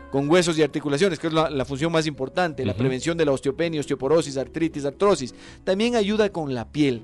con huesos y articulaciones, que es la función más importante, la prevención de la osteopenia, osteoporosis, artritis, artrosis. También ayuda con la piel.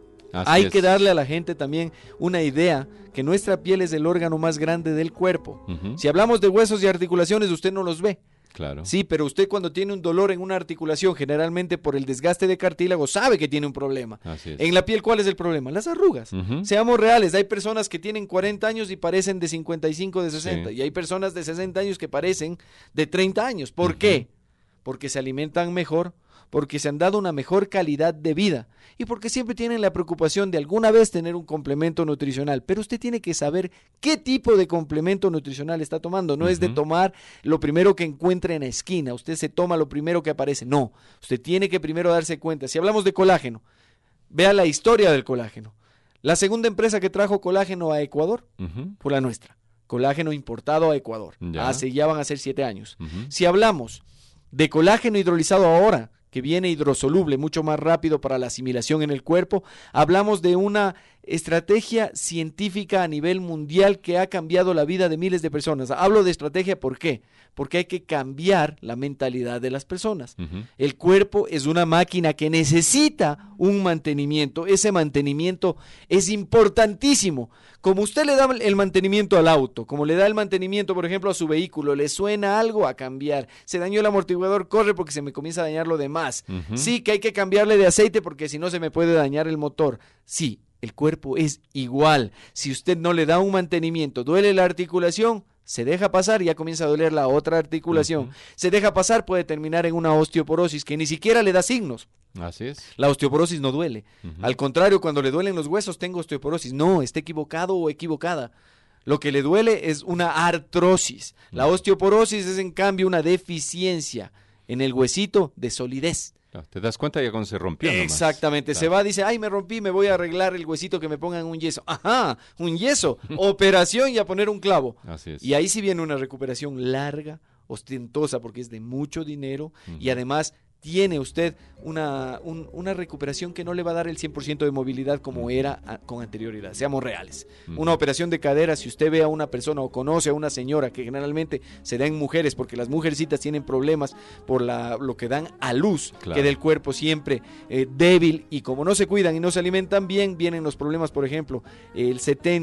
Hay que darle a la gente también una idea que nuestra piel es el órgano más grande del cuerpo. Si hablamos de huesos y articulaciones, usted no los ve. Claro. Sí, pero usted cuando tiene un dolor en una articulación, generalmente por el desgaste de cartílago, sabe que tiene un problema. Así es. En la piel, ¿cuál es el problema? Las arrugas. Seamos reales, hay personas que tienen 40 años y parecen de 55, de 60. Y hay personas de 60 años que parecen de 30 años. ¿Por qué? Porque se alimentan mejor, porque se han dado una mejor calidad de vida y porque siempre tienen la preocupación de alguna vez tener un complemento nutricional. Pero usted tiene que saber qué tipo de complemento nutricional está tomando. No es de tomar lo primero que encuentre en la esquina. Usted se toma lo primero que aparece. No, usted tiene que primero darse cuenta. Si hablamos de colágeno, vea la historia del colágeno. La segunda empresa que trajo colágeno a Ecuador fue la nuestra. Colágeno importado a Ecuador. Ya van a ser 7 años. Si hablamos de colágeno hidrolizado ahora, que viene hidrosoluble, mucho más rápido para la asimilación en el cuerpo, hablamos de una estrategia científica a nivel mundial que ha cambiado la vida de miles de personas. Hablo de estrategia, ¿por qué? Porque hay que cambiar la mentalidad de las personas. El cuerpo es una máquina que necesita un mantenimiento. Ese mantenimiento es importantísimo. Como usted le da el mantenimiento al auto, como le da el mantenimiento, por ejemplo, a su vehículo, le suena algo a cambiar. Se dañó el amortiguador, corre porque se me comienza a dañar lo demás. Sí, que hay que cambiarle de aceite porque si no se me puede dañar el motor. Sí, el cuerpo es igual. Si usted no le da un mantenimiento, duele la articulación, se deja pasar y ya comienza a doler la otra articulación. Se deja pasar, puede terminar en una osteoporosis que ni siquiera le da signos. Así es. La osteoporosis no duele. Al contrario, cuando le duelen los huesos, tengo osteoporosis. No, está equivocado o equivocada. Lo que le duele es una artrosis. La osteoporosis es, en cambio, una deficiencia en el huesito de solidez. Te das cuenta ya cuando se rompió nomás. Exactamente, se va, dice, ay, me rompí, me voy a arreglar el huesito, que me pongan un yeso. Ajá, un yeso, operación y a poner un clavo. Así es. Y ahí sí viene una recuperación larga, ostentosa, porque es de mucho dinero y además tiene usted una recuperación que no le va a dar el 100% de movilidad como era con anterioridad. Seamos reales. Una operación de cadera, si usted ve a una persona o conoce a una señora, que generalmente se da en mujeres, porque las mujercitas tienen problemas por lo que dan a luz, que del cuerpo siempre débil, y como no se cuidan y no se alimentan bien, vienen los problemas. Por ejemplo, el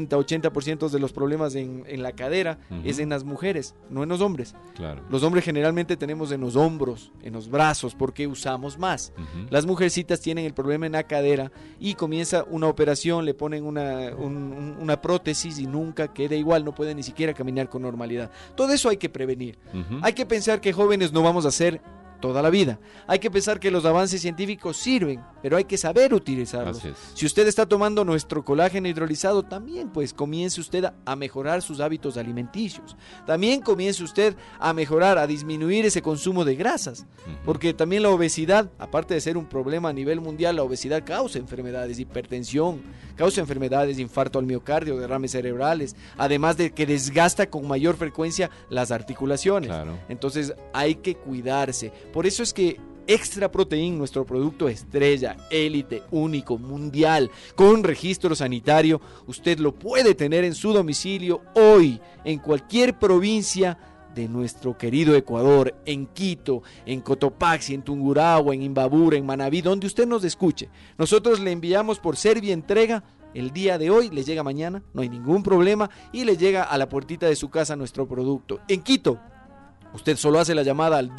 70-80% de los problemas en la cadera es en las mujeres, no en los hombres. Los hombres generalmente tenemos en los hombros, en los brazos, porque usamos más. Las mujercitas tienen el problema en la cadera y comienza una operación, le ponen una prótesis y nunca queda igual, no puede ni siquiera caminar con normalidad. Todo eso hay que prevenir. Hay que pensar que jóvenes no vamos a ser toda la vida. Hay que pensar que los avances científicos sirven, pero hay que saber utilizarlos. Si usted está tomando nuestro colágeno hidrolizado, también pues comience usted a mejorar sus hábitos alimenticios. También comience usted a mejorar, a disminuir ese consumo de grasas, porque también la obesidad, aparte de ser un problema a nivel mundial, la obesidad causa enfermedades, hipertensión, causa enfermedades, infarto al miocardio, derrames cerebrales, además de que desgasta con mayor frecuencia las articulaciones. Entonces hay que cuidarse. Por eso es que Extra Protein, nuestro producto estrella, élite, único, mundial, con registro sanitario, usted lo puede tener en su domicilio hoy, en cualquier provincia de nuestro querido Ecuador, en Quito, en Cotopaxi, en Tungurahua, en Imbabura, en Manabí, donde usted nos escuche. Nosotros le enviamos por Servientrega el día de hoy, le llega mañana, no hay ningún problema, y le llega a la puertita de su casa nuestro producto. En Quito, usted solo hace la llamada al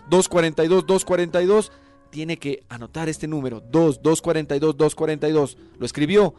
242-242, tiene que anotar este número, 242-242, lo escribió,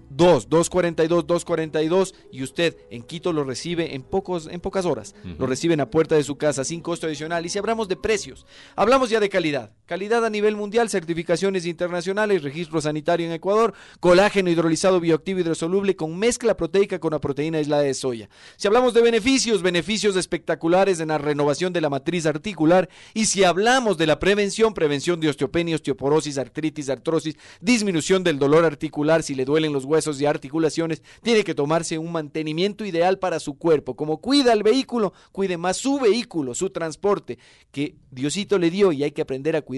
242-242, y usted en Quito lo recibe en pocas horas. Lo recibe en la puerta de su casa sin costo adicional. Y si hablamos de precios, hablamos ya de calidad a nivel mundial, certificaciones internacionales, registro sanitario en Ecuador, colágeno hidrolizado bioactivo hidrosoluble con mezcla proteica con la proteína aislada de soya. Si hablamos de beneficios espectaculares en la renovación de la matriz articular. Y si hablamos de la prevención de osteopenia, osteoporosis, artritis, artrosis, disminución del dolor articular, si le duelen los huesos y articulaciones, tiene que tomarse un mantenimiento ideal para su cuerpo. Como cuida el vehículo, cuide más su vehículo, su transporte, que Diosito le dio, y hay que aprender a cuidarlo.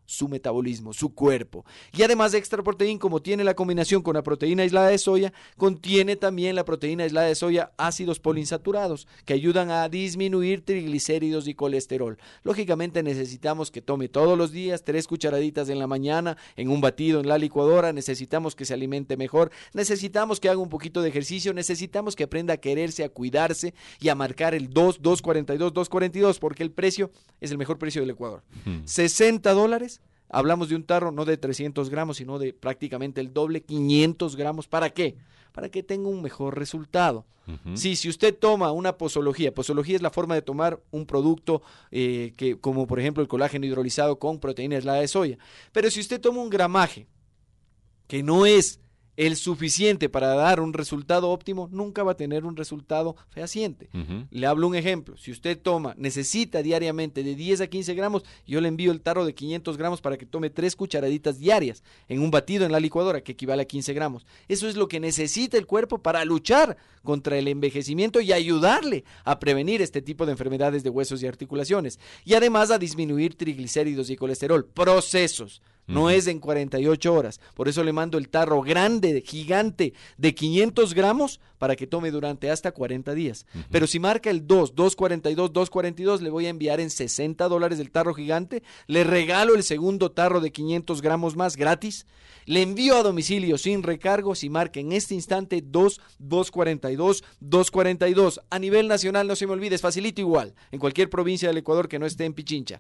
su metabolismo, su cuerpo. Y además Extra Protein, como tiene la combinación con la proteína aislada de soya, contiene también la proteína aislada de soya ácidos poliinsaturados que ayudan a disminuir triglicéridos y colesterol. Lógicamente necesitamos que tome todos los días 3 cucharaditas en la mañana, en un batido, en la licuadora. Necesitamos que se alimente mejor, necesitamos que haga un poquito de ejercicio, necesitamos que aprenda a quererse, a cuidarse y a marcar el 2.42, porque el precio es el mejor precio del Ecuador. $60. Hablamos de un tarro no de 300 gramos, sino de prácticamente el doble, 500 gramos. ¿Para qué? Para que tenga un mejor resultado. Sí, si usted toma una posología es la forma de tomar un producto como por ejemplo el colágeno hidrolizado con proteína aislada de soya. Pero si usted toma un gramaje que no es el suficiente para dar un resultado óptimo, nunca va a tener un resultado fehaciente. Le hablo un ejemplo. Si usted necesita diariamente de 10 a 15 gramos, yo le envío el tarro de 500 gramos para que tome 3 cucharaditas diarias en un batido en la licuadora, que equivale a 15 gramos. Eso es lo que necesita el cuerpo para luchar contra el envejecimiento y ayudarle a prevenir este tipo de enfermedades de huesos y articulaciones. Y además a disminuir triglicéridos y colesterol. Procesos. No es en 48 horas. Por eso le mando el tarro grande, gigante, de 500 gramos para que tome durante hasta 40 días. Pero si marca el 242, le voy a enviar en $60 el tarro gigante. Le regalo el segundo tarro de 500 gramos más gratis. Le envío a domicilio sin recargo si marca en este instante 242. A nivel nacional, no se me olvide, es facilito igual. En cualquier provincia del Ecuador que no esté en Pichincha.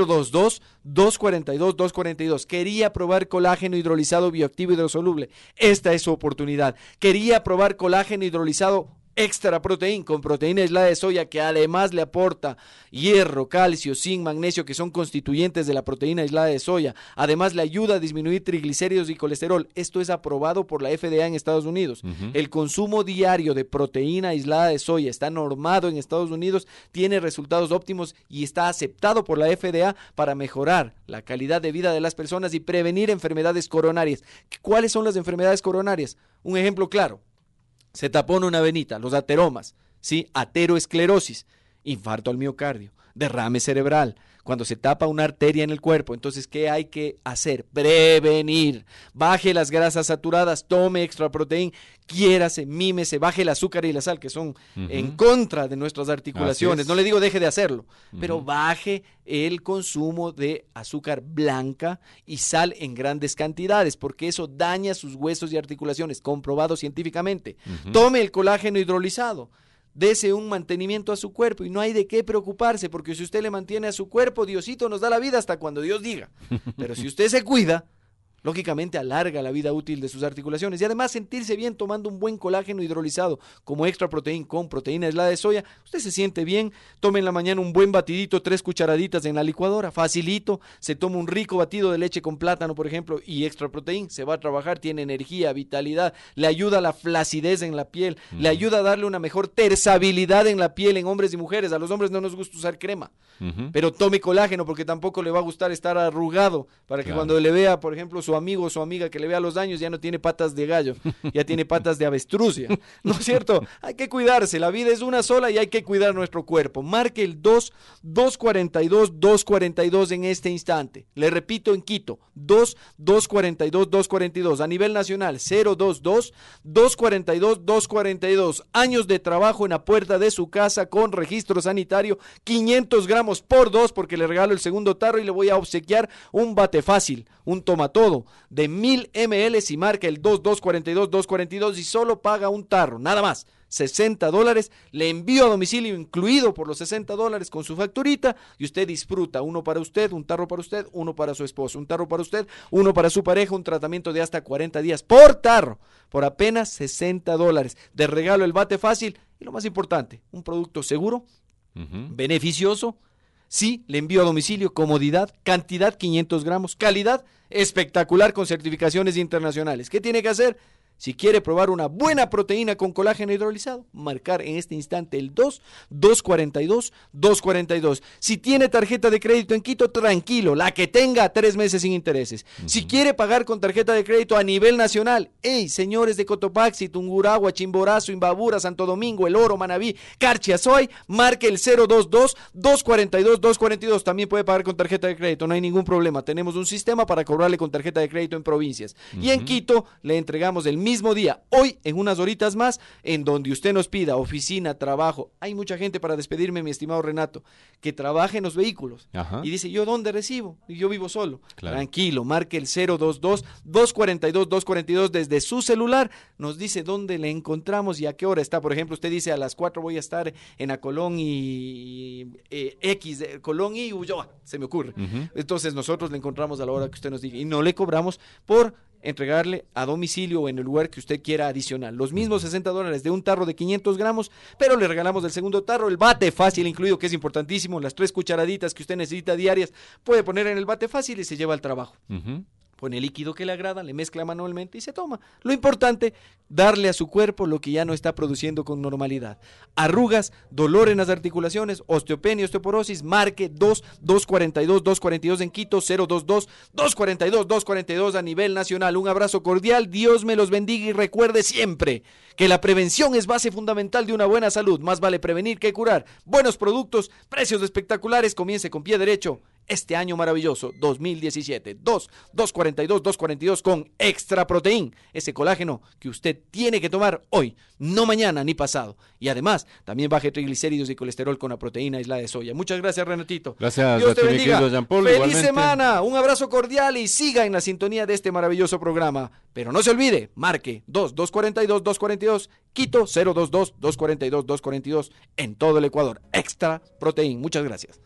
022-242. Quería probar colágeno hidrolizado bioactivo hidrosoluble. Esta es su oportunidad. Quería probar colágeno hidrolizado Extra Protein con proteína aislada de soya, que además le aporta hierro, calcio, zinc, magnesio, que son constituyentes de la proteína aislada de soya. Además le ayuda a disminuir triglicéridos y colesterol. Esto es aprobado por la FDA en Estados Unidos. El consumo diario de proteína aislada de soya está normado en Estados Unidos, tiene resultados óptimos y está aceptado por la FDA para mejorar la calidad de vida de las personas y prevenir enfermedades coronarias. ¿Cuáles son las enfermedades coronarias? Un ejemplo claro. Se tapona una venita, los ateromas, ¿sí? Ateroesclerosis, infarto al miocardio, derrame cerebral, cuando se tapa una arteria en el cuerpo. Entonces, ¿qué hay que hacer? Prevenir. Baje las grasas saturadas, tome Extra Protein, quiérase, mímese, baje el azúcar y la sal, que son en contra de nuestras articulaciones. No le digo deje de hacerlo, pero baje el consumo de azúcar blanca y sal en grandes cantidades, porque eso daña sus huesos y articulaciones, comprobado científicamente. Tome el colágeno hidrolizado. Dese un mantenimiento a su cuerpo y no hay de qué preocuparse, porque si usted le mantiene a su cuerpo, Diosito nos da la vida hasta cuando Dios diga. Pero si usted se cuida, lógicamente alarga la vida útil de sus articulaciones y además sentirse bien tomando un buen colágeno hidrolizado como Extra Protein con proteína aislada de soya. Usted se siente bien, tome en la mañana un buen batidito, 3 cucharaditas en la licuadora, facilito, se toma un rico batido de leche con plátano, por ejemplo, y Extra Protein, se va a trabajar, tiene energía, vitalidad, le ayuda a la flacidez en la piel, le ayuda a darle una mejor tersabilidad en la piel en hombres y mujeres. A los hombres no nos gusta usar crema, pero tome colágeno porque tampoco le va a gustar estar arrugado, para que cuando le vea, por ejemplo, su amigo o su amiga que le vea los años, ya no tiene patas de gallo, ya tiene patas de avestrucia, ¿no es cierto? Hay que cuidarse, la vida es una sola y hay que cuidar nuestro cuerpo. Marque el 242 en este instante. Le repito en Quito, 242. A nivel nacional, 022-242. Años de trabajo en la puerta de su casa con registro sanitario, 500 gramos por 2, porque le regalo el segundo tarro y le voy a obsequiar un bate fácil, un tomatodo de 1000 ml y marca el 242 y solo paga un tarro, nada más, $60, le envío a domicilio incluido por los $60 con su facturita y usted disfruta, uno para usted, un tarro para usted, uno para su esposo, un tarro para usted, uno para su pareja, un tratamiento de hasta 40 días por tarro, por apenas $60, de regalo el bate fácil y lo más importante, un producto seguro, beneficioso. Sí, le envío a domicilio, comodidad, cantidad 500 gramos, calidad espectacular con certificaciones internacionales. ¿Qué tiene que hacer? Si quiere probar una buena proteína con colágeno hidrolizado, marcar en este instante el 2-242-242. Si tiene tarjeta de crédito en Quito, tranquilo, la que tenga, 3 meses sin intereses. Si quiere pagar con tarjeta de crédito a nivel nacional, hey, señores de Cotopaxi, Tungurahua, Chimborazo, Imbabura, Santo Domingo, El Oro, Manabí, Carchiazoy, marque el 022-242-242. También puede pagar con tarjeta de crédito, no hay ningún problema. Tenemos un sistema para cobrarle con tarjeta de crédito en provincias. Y en Quito le entregamos el mismo día, hoy, en unas horitas más, en donde usted nos pida oficina, trabajo. Hay mucha gente, para despedirme, mi estimado Renato, que trabaja en los vehículos. Ajá. Y dice, ¿yo dónde recibo? Y yo vivo solo. Claro. Tranquilo, marque el 022-242-242 desde su celular. Nos dice dónde le encontramos y a qué hora está. Por ejemplo, usted dice, a las 4 voy a estar en Acolón y Colón y Ulloa, se me ocurre. Entonces nosotros le encontramos a la hora que usted nos diga y no le cobramos por entregarle a domicilio o en el lugar que usted quiera adicional. Los mismos $60 de un tarro de 500 gramos, pero le regalamos el segundo tarro, el bate fácil incluido, que es importantísimo. Las 3 cucharaditas que usted necesita diarias puede poner en el bate fácil y se lleva al trabajo. Pone el líquido que le agrada, le mezcla manualmente y se toma. Lo importante, darle a su cuerpo lo que ya no está produciendo con normalidad. Arrugas, dolor en las articulaciones, osteopenia, osteoporosis, marque 242-242 en Quito, 022-242-242 a nivel nacional. Un abrazo cordial, Dios me los bendiga y recuerde siempre que la prevención es base fundamental de una buena salud. Más vale prevenir que curar. Buenos productos, precios espectaculares, comience con pie derecho. Este año maravilloso, 2017, 242-242 con Extra Protein, ese colágeno que usted tiene que tomar hoy, no mañana ni pasado. Y además, también baje triglicéridos y colesterol con la proteína aislada de soya. Muchas gracias, Renatito. Gracias Dios a te ti, bendiga. querido Jean-Paul. Feliz Igualmente. semana, un abrazo cordial y siga en la sintonía de este maravilloso programa. Pero no se olvide, marque 242-242, Quito 022-242-242 en todo el Ecuador. Extra Protein. Muchas gracias.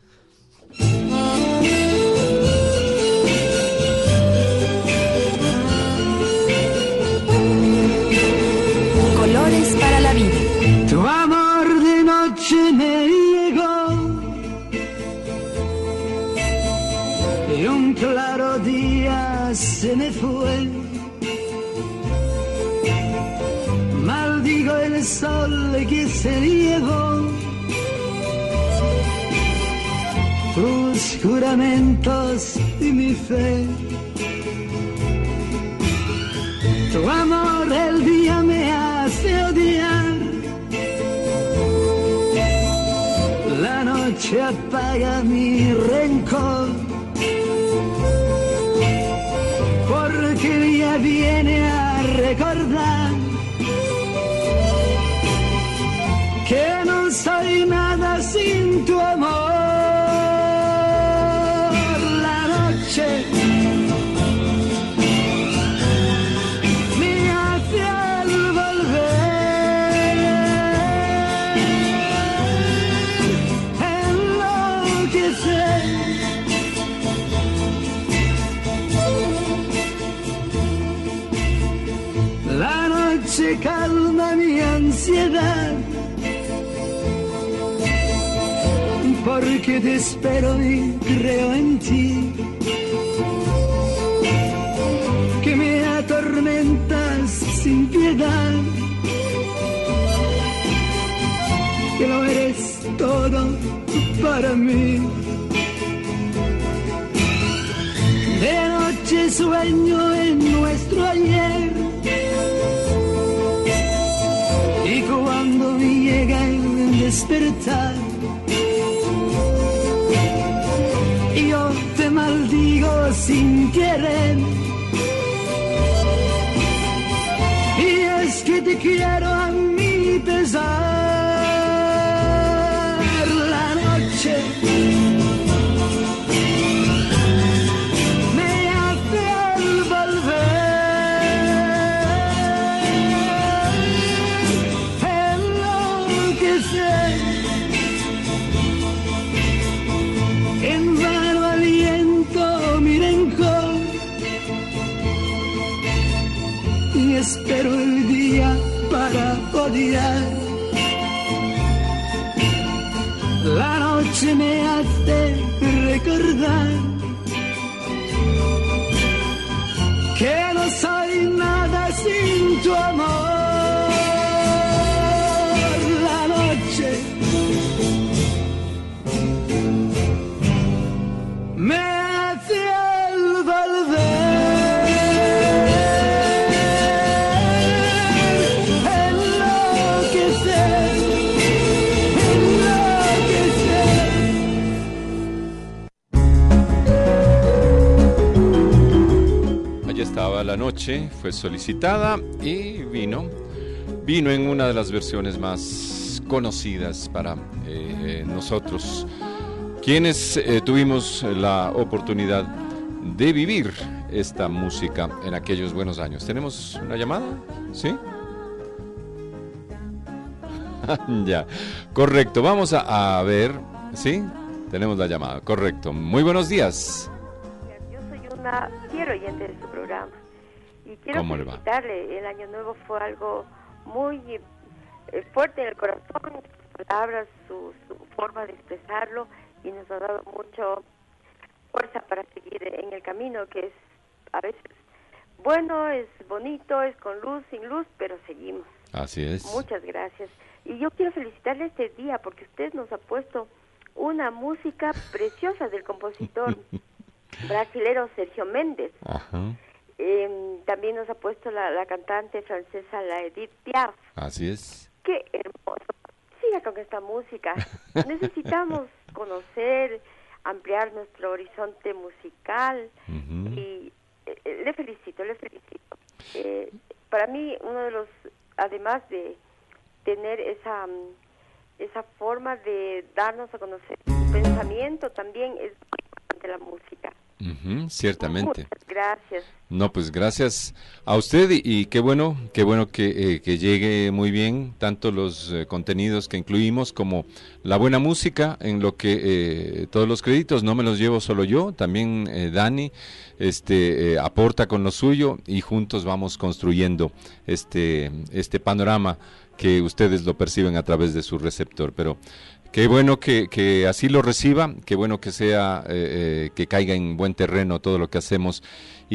Colores para la vida. Tu amor de noche me llegó y un claro día se me fue. Maldigo el sol que se llevó tus juramentos y mi fe. Tu amor el día me hace odiar, la noche apaga mi rencor, porque el día viene a recordar que no soy nada sin tu amor. La noche se calma mi ansiedad, porque te espero y creo en ti, que me atormentas sin piedad, que lo eres todo para mí. De noche sueño en nuestro ayer, y cuando me llega el despertar, yo te maldigo sin querer. Y es que te quiero a mi pesar. La noche me hace al volver en vano aliento mi rencor y espero el día para odiar. La noche me hace recordar que no soy nada sin tu amor. estaba la noche, fue solicitada y vino en una de las versiones más conocidas para nosotros, quienes tuvimos la oportunidad de vivir esta música en aquellos buenos años. ¿Tenemos una llamada? ¿Sí? Ya, correcto. Vamos a ver, ¿sí? Tenemos la llamada, correcto. Muy buenos días. Yo soy una fiel oyente de su programa y quiero felicitarle. El año nuevo fue algo muy fuerte en el corazón, sus palabras, su forma de expresarlo, y nos ha dado mucho fuerza para seguir en el camino, que es a veces bueno, es bonito, es con luz, sin luz, pero seguimos. Así es. Muchas gracias. Y yo quiero felicitarle este día porque usted nos ha puesto una música preciosa del compositor brasilero Sergio Méndez. Ajá. También nos ha puesto la cantante francesa, la Edith Piaf. Así es. Qué hermoso. Siga con esta música. Necesitamos conocer, ampliar nuestro horizonte musical. Uh-huh. Y le felicito. Para mí, uno de los, además de tener esa forma de darnos a conocer su pensamiento, también es muy importante la música. Uh-huh, ciertamente. Muchas gracias. No, pues gracias a usted y qué bueno que llegue muy bien tanto los contenidos que incluimos como la buena música, en lo que todos los créditos no me los llevo solo yo, también Dani aporta con lo suyo y juntos vamos construyendo este panorama que ustedes lo perciben a través de su receptor, pero qué bueno que así lo reciba, qué bueno que sea, que caiga en buen terreno todo lo que hacemos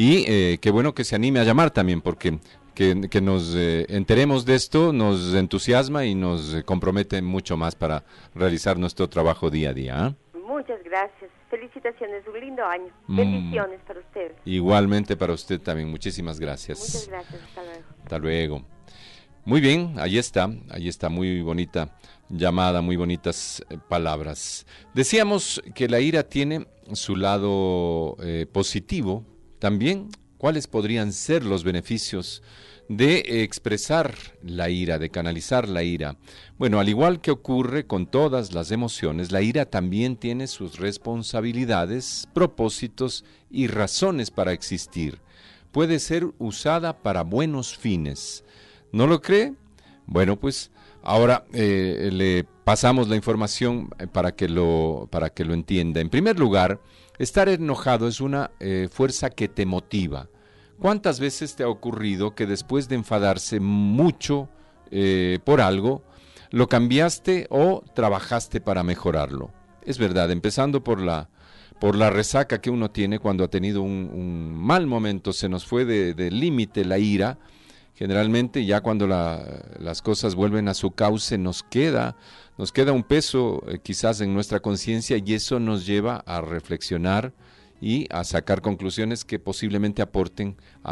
y qué bueno que se anime a llamar también, porque que nos enteremos de esto nos entusiasma y nos compromete mucho más para realizar nuestro trabajo día a día. Muchas gracias, felicitaciones, un lindo año, bendiciones para usted. Igualmente para usted también, muchísimas gracias. Muchas gracias, hasta luego. Hasta luego. Muy bien, ahí está, muy bonita llamada, muy bonitas palabras. Decíamos que la ira tiene su lado positivo también. ¿Cuáles podrían ser los beneficios de expresar la ira, de canalizar la ira? Bueno, al igual que ocurre con todas las emociones, la ira también tiene sus responsabilidades, propósitos y razones para existir. Puede ser usada para buenos fines. ¿No lo cree? Bueno, pues ahora le pasamos la información para que lo entienda. En primer lugar, estar enojado es una fuerza que te motiva. ¿Cuántas veces te ha ocurrido que después de enfadarse mucho por algo, lo cambiaste o trabajaste para mejorarlo? Es verdad, empezando por la resaca que uno tiene cuando ha tenido un mal momento, se nos fue de límite la ira. Generalmente ya cuando las cosas vuelven a su cauce nos queda un peso quizás en nuestra conciencia, y eso nos lleva a reflexionar y a sacar conclusiones que posiblemente aporten a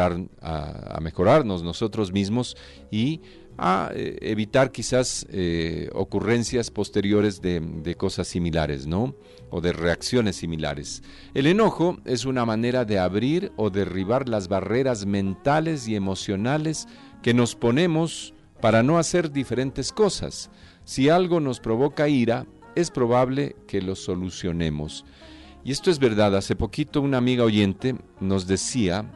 mejorarnos nosotros mismos y a evitar quizás ocurrencias posteriores de cosas similares, ¿no? O de reacciones similares. El enojo es una manera de abrir o derribar las barreras mentales y emocionales que nos ponemos para no hacer diferentes cosas. Si algo nos provoca ira, es probable que lo solucionemos. Y esto es verdad. Hace poquito una amiga oyente nos decía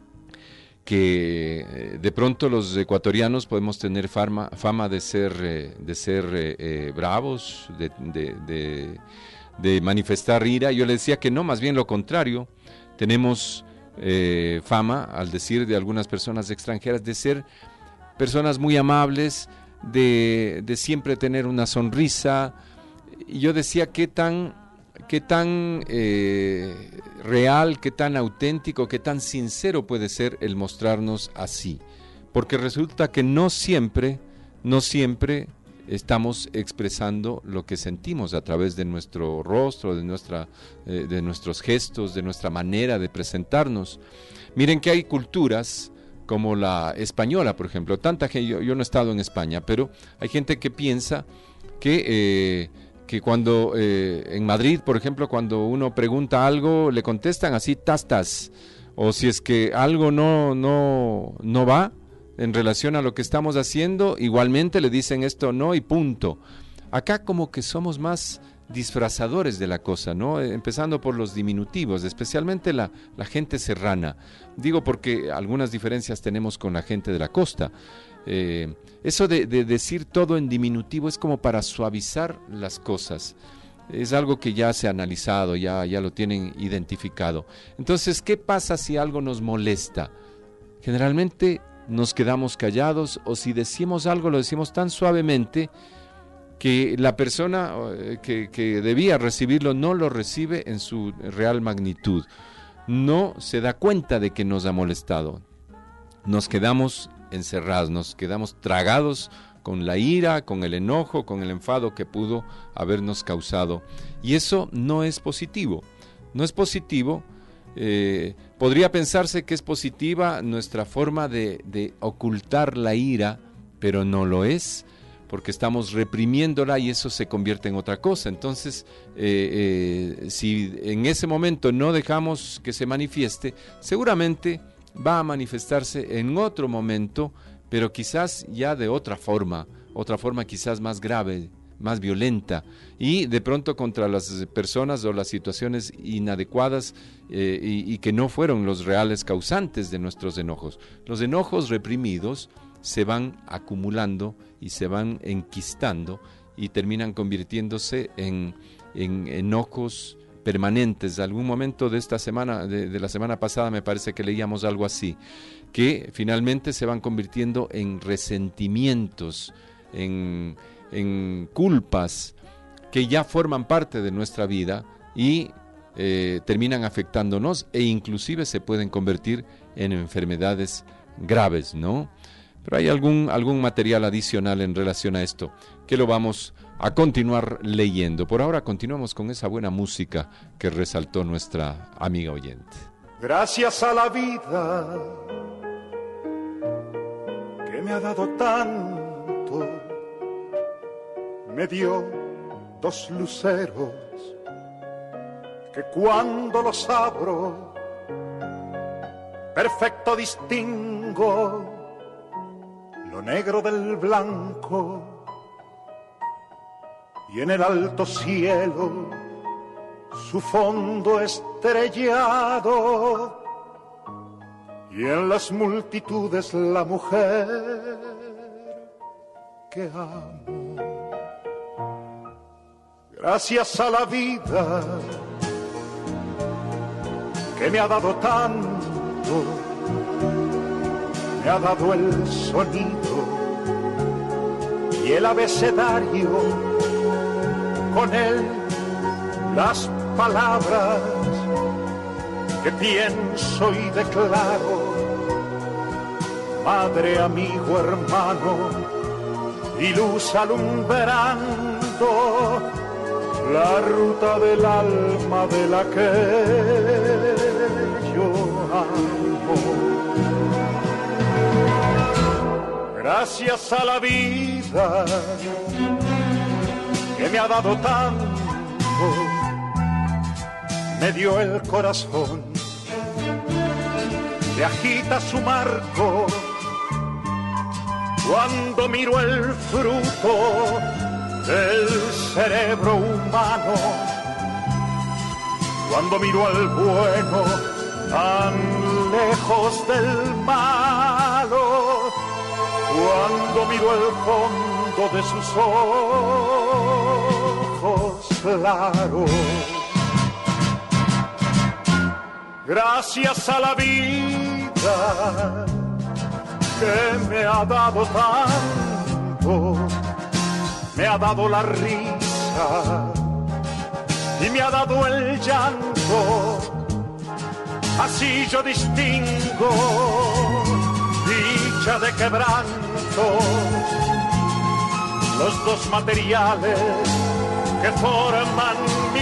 que de pronto los ecuatorianos podemos tener fama de ser bravos, de manifestar ira. Yo le decía que no, más bien lo contrario. Tenemos fama, al decir de algunas personas extranjeras, de ser personas muy amables, de siempre tener una sonrisa. Y yo decía qué tan real, qué tan auténtico, qué tan sincero puede ser el mostrarnos así, porque resulta que no siempre estamos expresando lo que sentimos a través de nuestro rostro, de nuestros gestos, de nuestra manera de presentarnos. Miren que hay culturas como la española, por ejemplo. Tanta gente, yo no he estado en España, pero hay gente que piensa que cuando en Madrid, por ejemplo, cuando uno pregunta algo, le contestan así, tas, o si es que algo no va en relación a lo que estamos haciendo, igualmente le dicen esto no y punto. Acá como que somos más disfrazadores de la cosa, ¿no? Empezando por los diminutivos, especialmente la gente serrana. Digo porque algunas diferencias tenemos con la gente de la costa. Eso de decir todo en diminutivo es como para suavizar las cosas. Es algo que ya se ha analizado, ya lo tienen identificado. Entonces, ¿qué pasa si algo nos molesta? Generalmente nos quedamos callados, o si decimos algo lo decimos tan suavemente que la persona que debía recibirlo no lo recibe en su real magnitud. No se da cuenta de que nos ha molestado. Nos quedamos encerrados, nos quedamos tragados con la ira, con el enojo, con el enfado que pudo habernos causado. Y eso no es positivo. No es positivo. Podría pensarse que es positiva nuestra forma de ocultar la ira, pero no lo es, porque estamos reprimiéndola y eso se convierte en otra cosa. Entonces, si en ese momento no dejamos que se manifieste, seguramente va a manifestarse en otro momento, pero quizás ya de otra forma quizás más grave, más violenta, y de pronto contra las personas o las situaciones inadecuadas y que no fueron los reales causantes de nuestros enojos. Los enojos reprimidos se van acumulando y se van enquistando y terminan convirtiéndose en enojos permanentes. Algún momento de esta semana, de la semana pasada, me parece que leíamos algo así, que finalmente se van convirtiendo en resentimientos, en culpas que ya forman parte de nuestra vida y terminan afectándonos e inclusive se pueden convertir en enfermedades graves, ¿no? Pero hay algún material adicional en relación a esto que lo vamos a continuar leyendo. Por ahora continuamos con esa buena música que resaltó nuestra amiga oyente. Gracias a la vida que me ha dado tanto, me dio 2 luceros que cuando los abro perfecto distingo lo negro del blanco, y en el alto cielo su fondo estrellado, y en las multitudes la mujer que amo. Gracias a la vida que me ha dado tanto, me ha dado el sonido y el abecedario, con él las palabras que pienso y declaro, madre, amigo, hermano, y luz alumbrando la ruta del alma de la que yo amo. Gracias a la vida que me ha dado tanto, me dio el corazón, que agita su marco cuando miro el fruto del cerebro humano, cuando miro al bueno tan lejos del malo, cuando miro el fondo de sus ojos claros. Gracias a la vida que me ha dado tanto, me ha dado la risa y me ha dado el llanto, así yo distingo dicha de quebranto, los 2 materiales que forman mi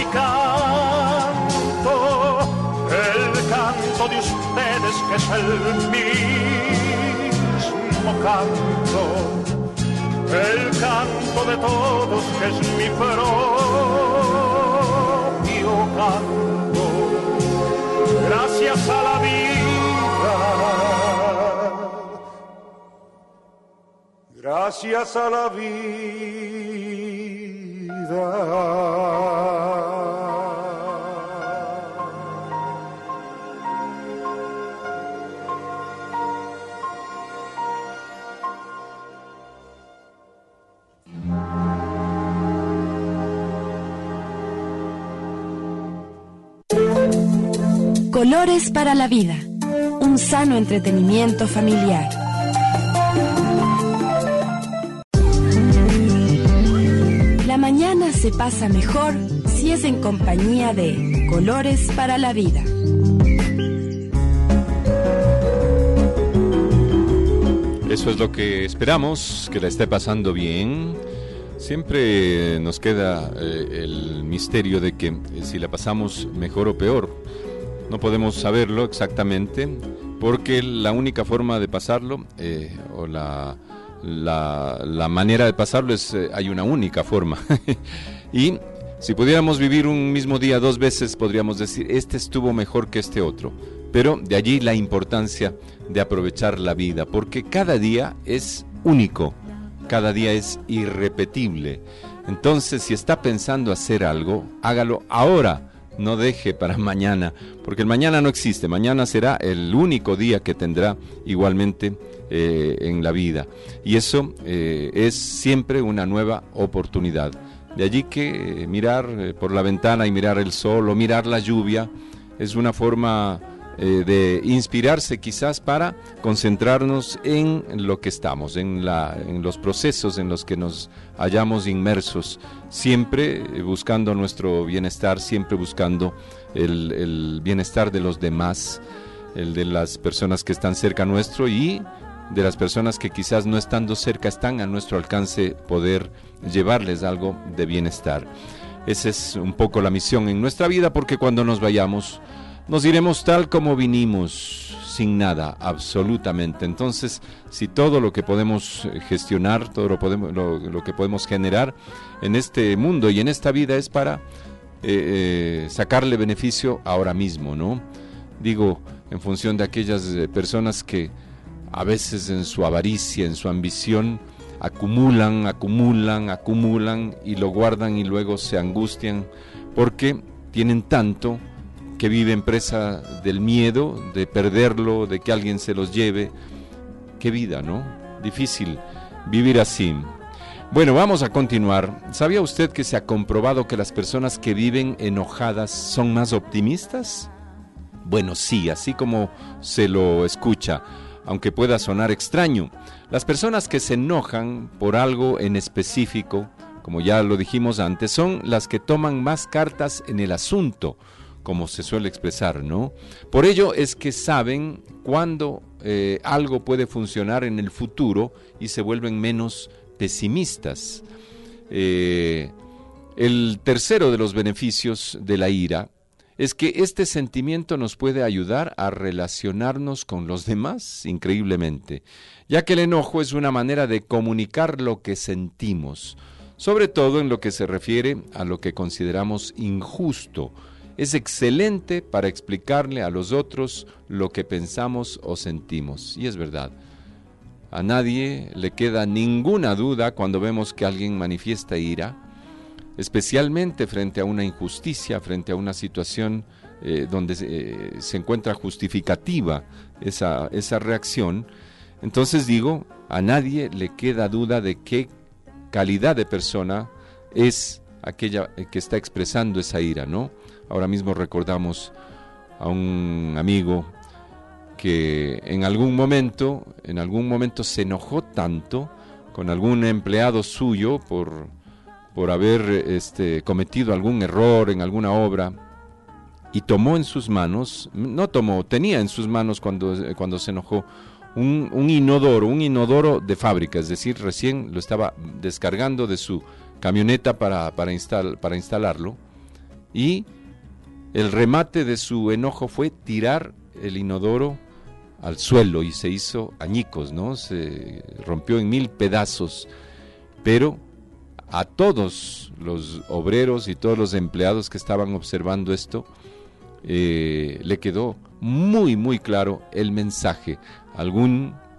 canto, el canto de ustedes que es el mismo canto, el canto de todos que es mi propio canto. Gracias a la vida gracias a la vida. Colores para la vida, un sano entretenimiento familiar. La mañana se pasa mejor si es en compañía de Colores para la vida. Eso es lo que esperamos, que la esté pasando bien. Siempre nos queda el misterio de que si la pasamos mejor o peor. No podemos saberlo exactamente, porque la única forma de pasarlo, o la manera de pasarlo es, hay una única forma. Y si pudiéramos vivir un mismo día 2 veces, podríamos decir, este estuvo mejor que este otro. Pero de allí la importancia de aprovechar la vida, porque cada día es único, cada día es irrepetible. Entonces, si está pensando hacer algo, hágalo ahora. No deje para mañana, porque el mañana no existe. Mañana será el único día que tendrá igualmente en la vida. Y eso es siempre una nueva oportunidad. De allí que mirar por la ventana y mirar el sol o mirar la lluvia es una forma de inspirarse quizás para concentrarnos en lo que estamos, en los procesos en los que nos hallamos inmersos, siempre buscando nuestro bienestar, siempre buscando el bienestar de los demás, el de las personas que están cerca nuestro y de las personas que quizás no estando cerca están a nuestro alcance, poder llevarles algo de bienestar. Esa es un poco la misión en nuestra vida, porque cuando nos vayamos nos iremos tal como vinimos, sin nada, absolutamente. Entonces, si todo lo que podemos gestionar, todo lo que podemos generar en este mundo y en esta vida es para sacarle beneficio ahora mismo, ¿no? Digo, en función de aquellas personas que a veces en su avaricia, en su ambición, acumulan y lo guardan y luego se angustian porque tienen tanto que viven presa del miedo de perderlo, de que alguien se los lleve. Qué vida, ¿no? Difícil vivir así. Bueno, vamos a continuar. ¿Sabía usted que se ha comprobado que las personas que viven enojadas son más optimistas? Bueno, sí, así como se lo escucha, aunque pueda sonar extraño. Las personas que se enojan por algo en específico, como ya lo dijimos antes, son las que toman más cartas en el asunto, como se suele expresar, ¿no? Por ello es que saben cuándo algo puede funcionar en el futuro y se vuelven menos pesimistas. El tercero de los beneficios de la ira es que este sentimiento nos puede ayudar a relacionarnos con los demás increíblemente, ya que el enojo es una manera de comunicar lo que sentimos, sobre todo en lo que se refiere a lo que consideramos injusto. Es excelente para explicarle a los otros lo que pensamos o sentimos. Y es verdad, a nadie le queda ninguna duda cuando vemos que alguien manifiesta ira, especialmente frente a una injusticia, frente a una situación donde se encuentra justificativa esa reacción. Entonces digo, a nadie le queda duda de qué calidad de persona es aquella que está expresando esa ira, ¿no? Ahora mismo recordamos a un amigo que en algún momento se enojó tanto con algún empleado suyo por haber cometido algún error en alguna obra, y tomó en sus manos, tenía en sus manos cuando se enojó un inodoro de fábrica, es decir, recién lo estaba descargando de su camioneta para instalarlo, y el remate de su enojo fue tirar el inodoro al suelo y se hizo añicos, ¿no? Se rompió en 1000 pedazos, pero a todos los obreros y todos los empleados que estaban observando esto, le quedó muy, muy claro el mensaje. Algún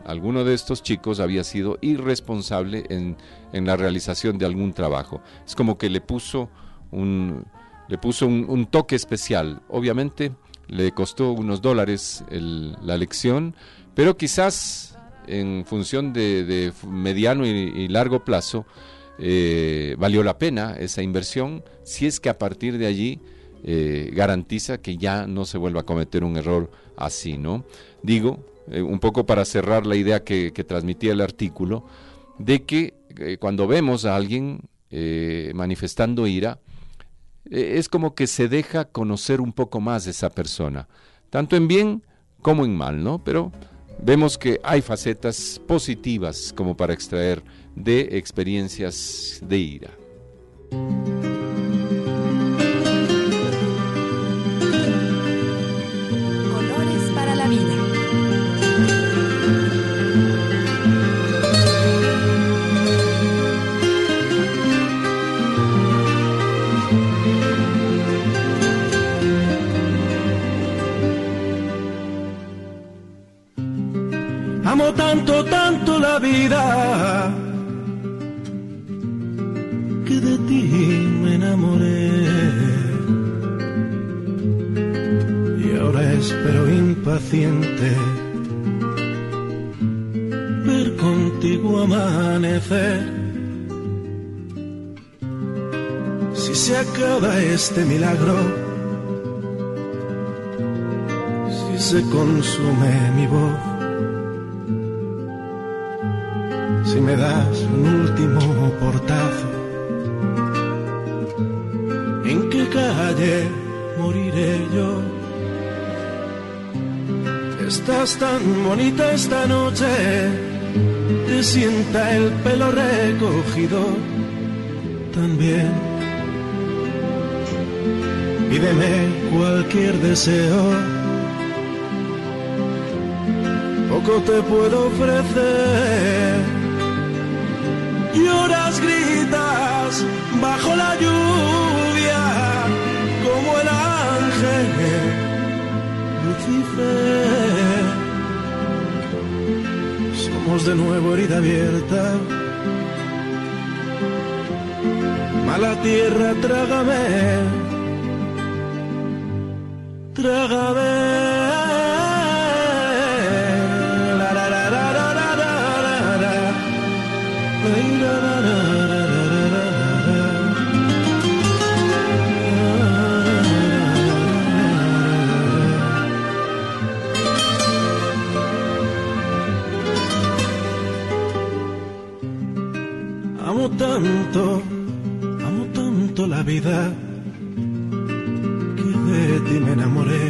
alguno de estos chicos había sido irresponsable en la realización de algún trabajo. Es como que le puso un toque especial. Obviamente le costó unos $, la lección, pero quizás en función de mediano y largo plazo valió la pena esa inversión, si es que a partir de allí garantiza que ya no se vuelva a cometer un error así, ¿no? Digo, un poco para cerrar la idea que transmitía el artículo, de que cuando vemos a alguien manifestando ira, es como que se deja conocer un poco más de esa persona, tanto en bien como en mal, ¿no? Pero vemos que hay facetas positivas como para extraer de experiencias de ira. Colores para la vida. Amo tanto, tanto la vida, que de ti me enamoré. Y ahora espero impaciente ver contigo amanecer. Si se acaba este milagro, si se consume mi voz, si me das un último portazo, ¿en qué calle moriré yo? Estás tan bonita esta noche, te sienta el pelo recogido también. Pídeme cualquier deseo, poco te puedo ofrecer. Lloras, gritas bajo la lluvia como el ángel Lucifer. Somos de nuevo herida abierta. Mala tierra, trágame, trágame. Amo tanto la vida, que de ti me enamoré.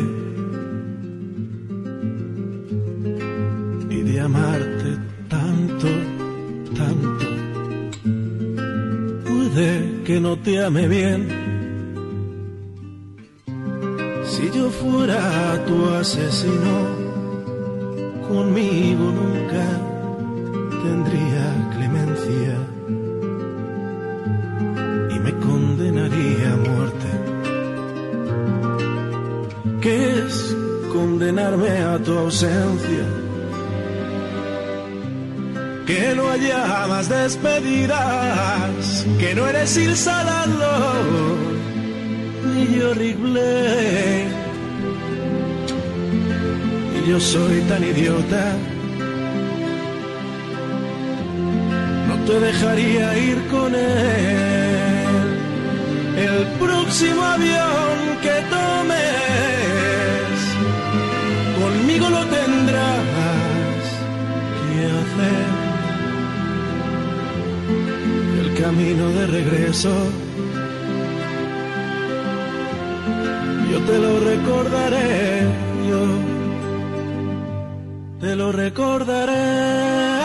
Y de amarte tanto, tanto, puede que no te ame bien. Si yo fuera tu asesino, conmigo nunca tendría clemencia. Me condenaría a muerte. ¿Qué es condenarme a tu ausencia? Que no haya más despedidas, que no eres Ilsa Landau ni yo Rick Blaine. Y yo soy tan idiota, no te dejaría ir con él. El próximo avión que tomes, conmigo lo tendrás que hacer. El camino de regreso, yo te lo recordaré, yo te lo recordaré.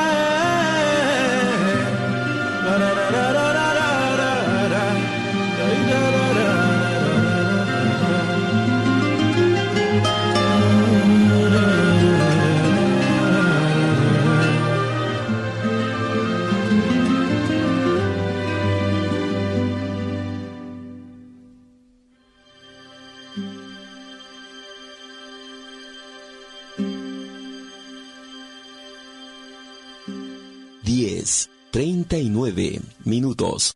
10:39.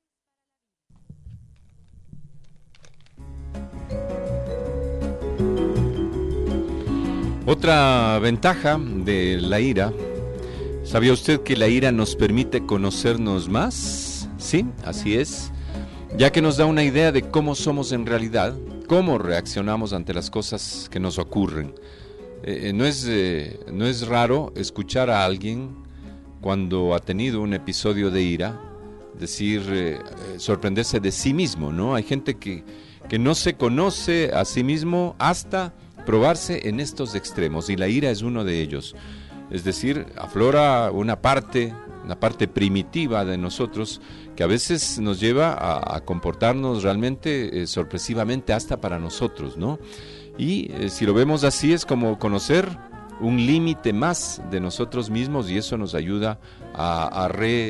Otra ventaja de la ira, ¿sabía usted que la ira nos permite conocernos más? Sí, así es, ya que nos da una idea de cómo somos en realidad, cómo reaccionamos ante las cosas que nos ocurren. No es raro escuchar a alguien cuando ha tenido un episodio de ira decir, sorprenderse de sí mismo, ¿no? Hay gente que no se conoce a sí mismo hasta probarse en estos extremos, y la ira es uno de ellos. Es decir, aflora una parte primitiva de nosotros que a veces nos lleva a comportarnos realmente sorpresivamente hasta para nosotros, ¿no? Y si lo vemos así, es como conocer un límite más de nosotros mismos, y eso nos ayuda a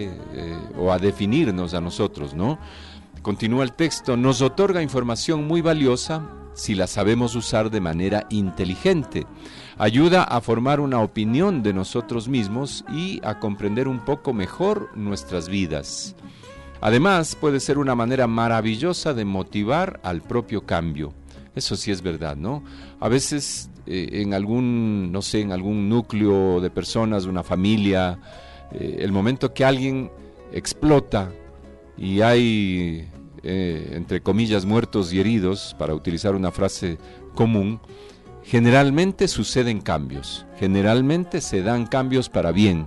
definirnos a nosotros, ¿no? Continúa el texto: nos otorga información muy valiosa si la sabemos usar de manera inteligente. Ayuda a formar una opinión de nosotros mismos y a comprender un poco mejor nuestras vidas. Además, puede ser una manera maravillosa de motivar al propio cambio. Eso sí es verdad, ¿no? A veces en algún núcleo de personas, una familia, el momento que alguien explota y hay, entre comillas, muertos y heridos, para utilizar una frase común, generalmente suceden cambios, generalmente se dan cambios para bien.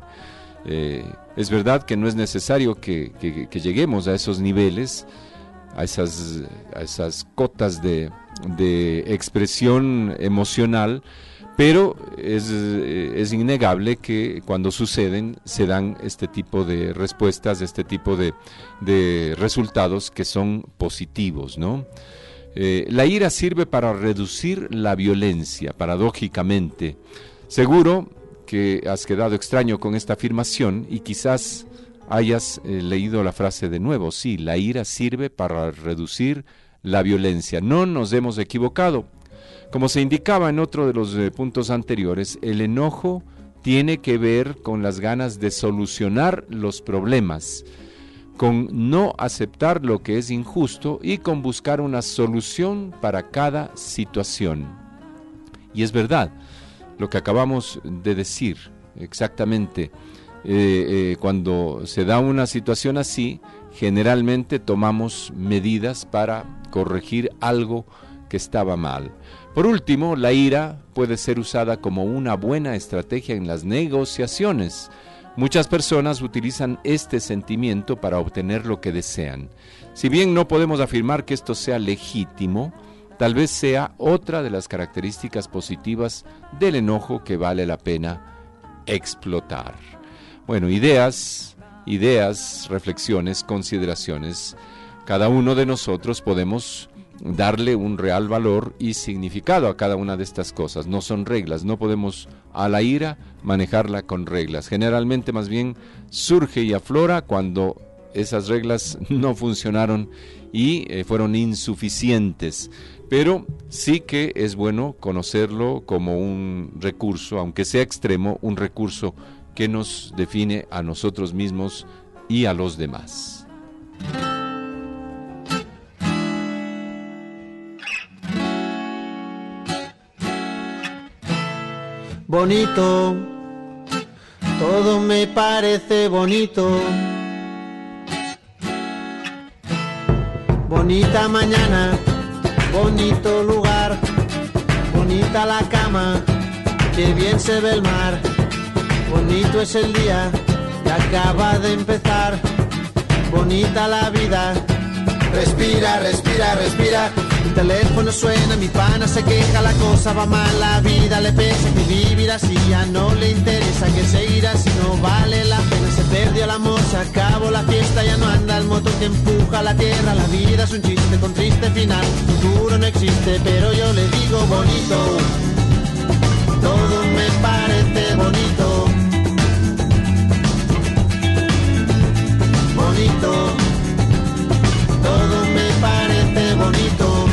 Es verdad que no es necesario que lleguemos a esos niveles, a esas cotas de expresión emocional, pero es innegable que cuando suceden se dan este tipo de respuestas, este tipo de resultados que son positivos, ¿no? La ira sirve para reducir la violencia, paradójicamente. Seguro que has quedado extraño con esta afirmación y quizás hayas leído la frase de nuevo. Sí, la ira sirve para reducir la violencia. No nos hemos equivocado. Como se indicaba en otro de los puntos anteriores, el enojo tiene que ver con las ganas de solucionar los problemas, con no aceptar lo que es injusto y con buscar una solución para cada situación. Y es verdad lo que acabamos de decir, exactamente. Cuando se da una situación así, generalmente tomamos medidas para corregir algo que estaba mal. Por último, la ira puede ser usada como una buena estrategia en las negociaciones. Muchas personas utilizan este sentimiento para obtener lo que desean. Si bien no podemos afirmar que esto sea legítimo, tal vez sea otra de las características positivas del enojo que vale la pena explotar. Bueno, ideas, reflexiones, consideraciones. Cada uno de nosotros podemos darle un real valor y significado a cada una de estas cosas. No son reglas, no podemos a la ira manejarla con reglas. Generalmente más bien surge y aflora cuando esas reglas no funcionaron y fueron insuficientes. Pero sí que es bueno conocerlo como un recurso, aunque sea extremo, un recurso que nos define a nosotros mismos y a los demás. Bonito, todo me parece bonito. Bonita mañana, bonito lugar, bonita la cama, qué bien se ve el mar. Bonito es el día que acaba de empezar, bonita la vida. Respira, respira, respira. El teléfono suena, mi pana se queja, la cosa va mal, la vida le pesa, que vivir así ya no le interesa, que seguir así no vale la pena. Se perdió el amor, se acabó la fiesta, ya no anda el motor que empuja la tierra. La vida es un chiste con triste final, futuro no existe, pero yo le digo bonito. Todo me parece bonito. Bonito. Todo me parece bonito.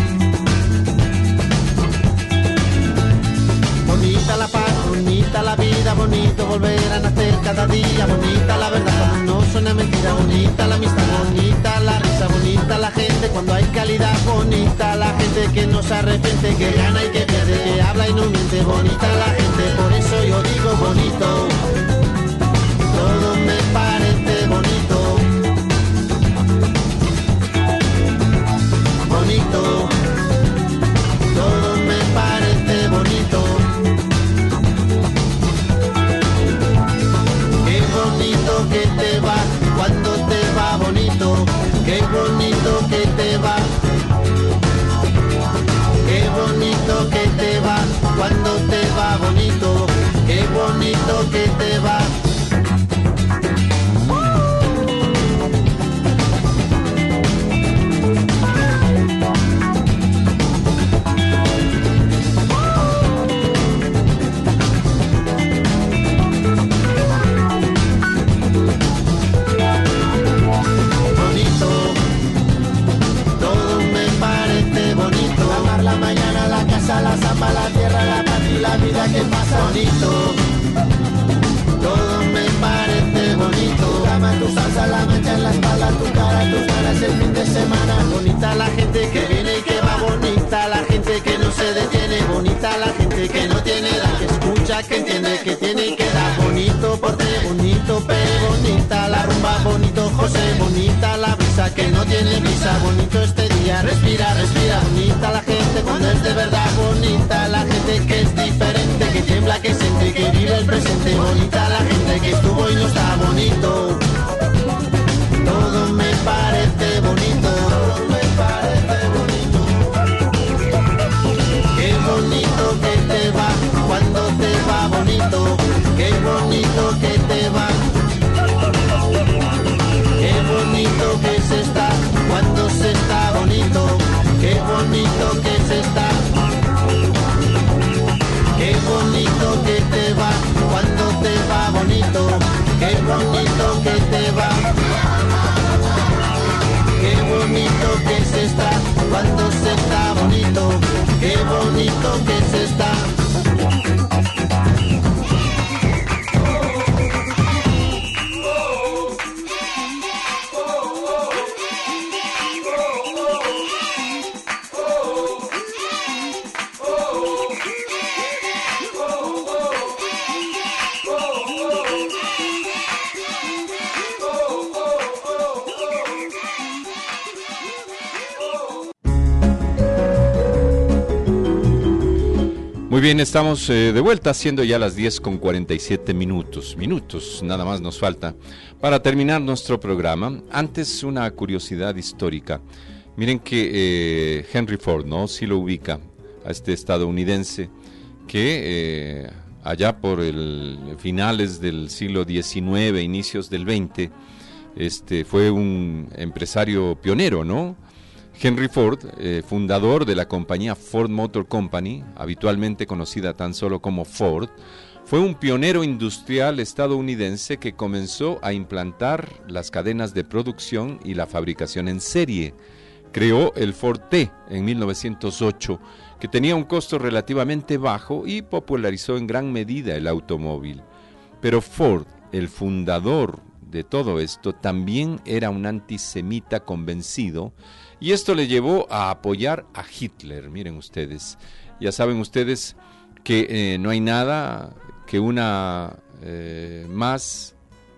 Bonita la paz, bonita la vida, bonito volver a nacer cada cada día, bonita la verdad cuando no suena mentira, bonita la amistad, bonita la risa, bonita la gente cuando hay calidad, bonita la gente que no se arrepiente, que gana y que pierde, que habla y no miente, bonita la gente, por eso yo digo bonito, todo me parece bonito, bonito, todo me parece bonito. Bonito que te va, cuando te va bonito, qué bonito que te va, qué bonito que te va, cuando te va bonito, qué bonito que te va. La mañana, la casa, la samba, la tierra, la paz y la vida que pasa bonito. Todo me parece bonito. Tu cama, tu salsa, la mancha en la espalda, tu cara, tus ganas el fin de semana. Bonita la gente que viene y que va, bonita la gente que no se detiene, bonita la gente que no tiene edad, que escucha, que entiende, que tiene y que da. Bonito porte, bonito pero bonita la rumba, bonito José, bonita la brisa que no tiene prisa, bonito este día, respira, respira, bonita la gente cuando es de verdad, bonita la gente que es diferente, que tiembla, que siente, que vive el presente, bonita la gente que estuvo y no está bonito, todo me parece bonito, todo me parece bonito, qué bonito que te va, cuando te va bonito, qué bonito que te va, qué bonito que se está, cuando se está bonito, qué bonito que se está, qué bonito que te va, cuando te va bonito, qué bonito que te va, qué bonito que se está, cuando se está bonito, qué bonito que se está. Muy bien, estamos de vuelta, siendo ya las 10:47 minutos. Minutos, nada más nos falta para terminar nuestro programa. Antes, una curiosidad histórica. Miren que Henry Ford, ¿no? Sí lo ubica a este estadounidense que allá por finales del siglo XIX, inicios del XX, fue un empresario pionero, ¿no? Henry Ford, fundador de la compañía Ford Motor Company, habitualmente conocida tan solo como Ford, fue un pionero industrial estadounidense que comenzó a implantar las cadenas de producción y la fabricación en serie. Creó el Ford T en 1908, que tenía un costo relativamente bajo y popularizó en gran medida el automóvil. Pero Ford, el fundador de todo esto, también era un antisemita convencido, y esto le llevó a apoyar a Hitler. Miren ustedes, ya saben ustedes que no hay nada que una más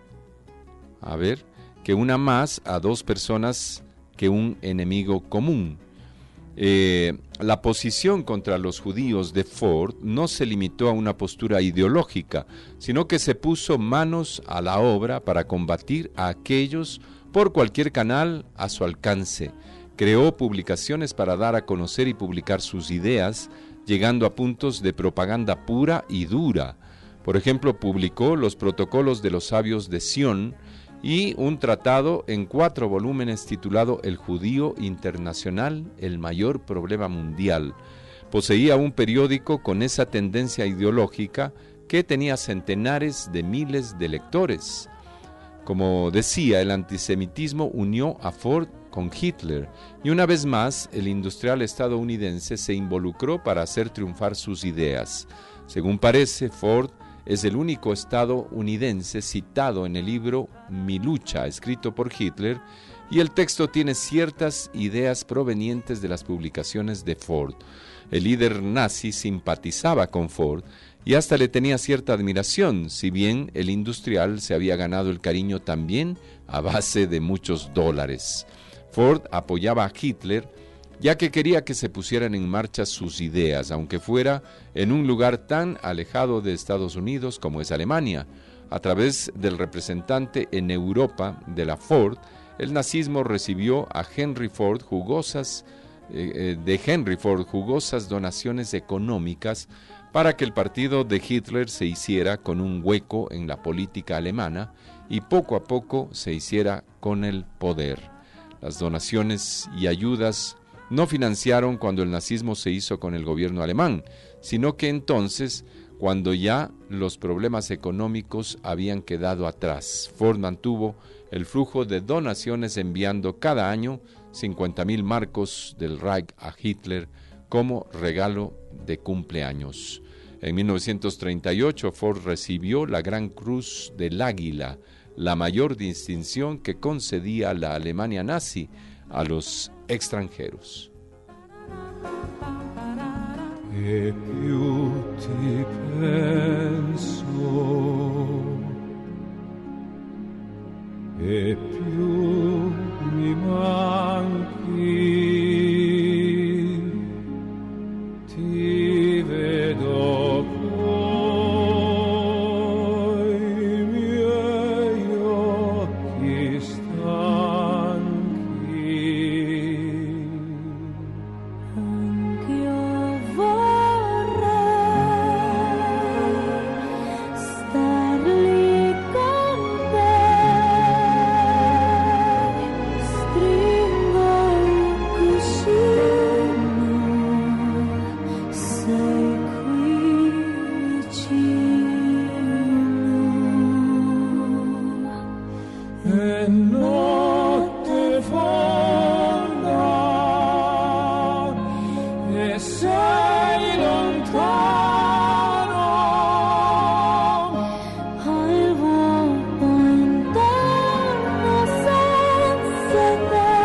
a dos personas que un enemigo común. La posición contra los judíos de Ford no se limitó a una postura ideológica, sino que se puso manos a la obra para combatir a aquellos por cualquier canal a su alcance. Creó publicaciones para dar a conocer y publicar sus ideas, llegando a puntos de propaganda pura y dura. Por ejemplo, publicó los protocolos de los sabios de Sion y un tratado en 4 volúmenes titulado El judío internacional, el mayor problema mundial. Poseía un periódico con esa tendencia ideológica que tenía centenares de miles de lectores. Como decía, el antisemitismo unió a Ford con Hitler, y una vez más el industrial estadounidense se involucró para hacer triunfar sus ideas. Según parece, Ford es el único estadounidense citado en el libro Mi lucha, escrito por Hitler, y el texto tiene ciertas ideas provenientes de las publicaciones de Ford. El líder nazi simpatizaba con Ford y hasta le tenía cierta admiración, si bien el industrial se había ganado el cariño también a base de muchos dólares. Ford apoyaba a Hitler ya que quería que se pusieran en marcha sus ideas, aunque fuera en un lugar tan alejado de Estados Unidos como es Alemania. A través del representante en Europa de la Ford, el nazismo recibió a Henry Ford jugosas donaciones económicas para que el partido de Hitler se hiciera con un hueco en la política alemana y poco a poco se hiciera con el poder. Las donaciones y ayudas no financiaron cuando el nazismo se hizo con el gobierno alemán, sino que entonces, cuando ya los problemas económicos habían quedado atrás. Ford mantuvo el flujo de donaciones enviando cada año 50,000 marcos del Reich a Hitler como regalo de cumpleaños. En 1938 Ford recibió la Gran Cruz del Águila, la mayor distinción que concedía la Alemania nazi a los extranjeros. E più ti penso, e più mi manchi, ti vedo coi miei occhi stanchi. Anch'io vorrei star lì con te, stringo il cuscino, sei qui vicino. E notte fonda, e sei lontano, Al vuoto intorno senza te,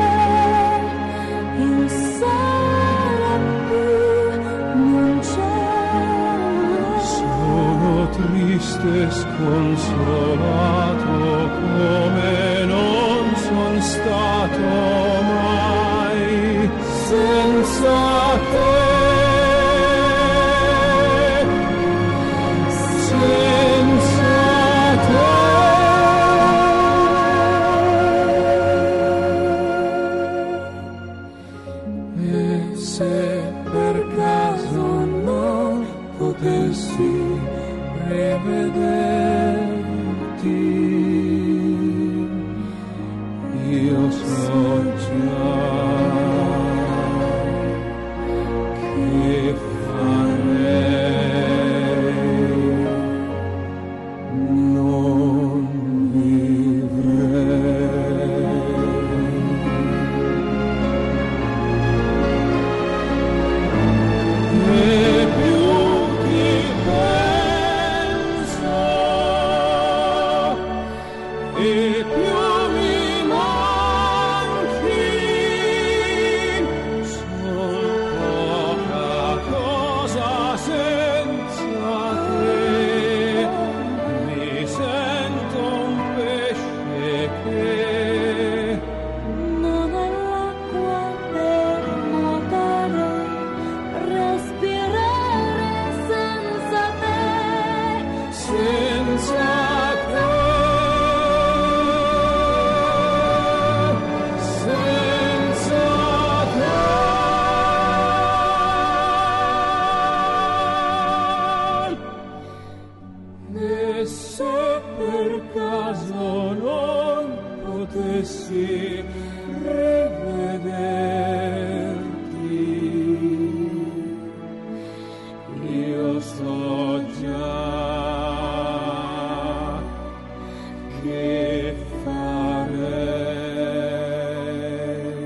il sole più non c'è. sono triste e sconsolato come non son stato mai senza te. Senza te. E se per caso non potessi rivederti, io so già che farei, non vivrei. E più ti penso, e più mi manchi, son poca cosa senza te, mi sento un pesce che Non ho l'acqua per nuotare, respirare senza te. senza te, senza te. E se per caso non potessi rivederti, io so già che farei,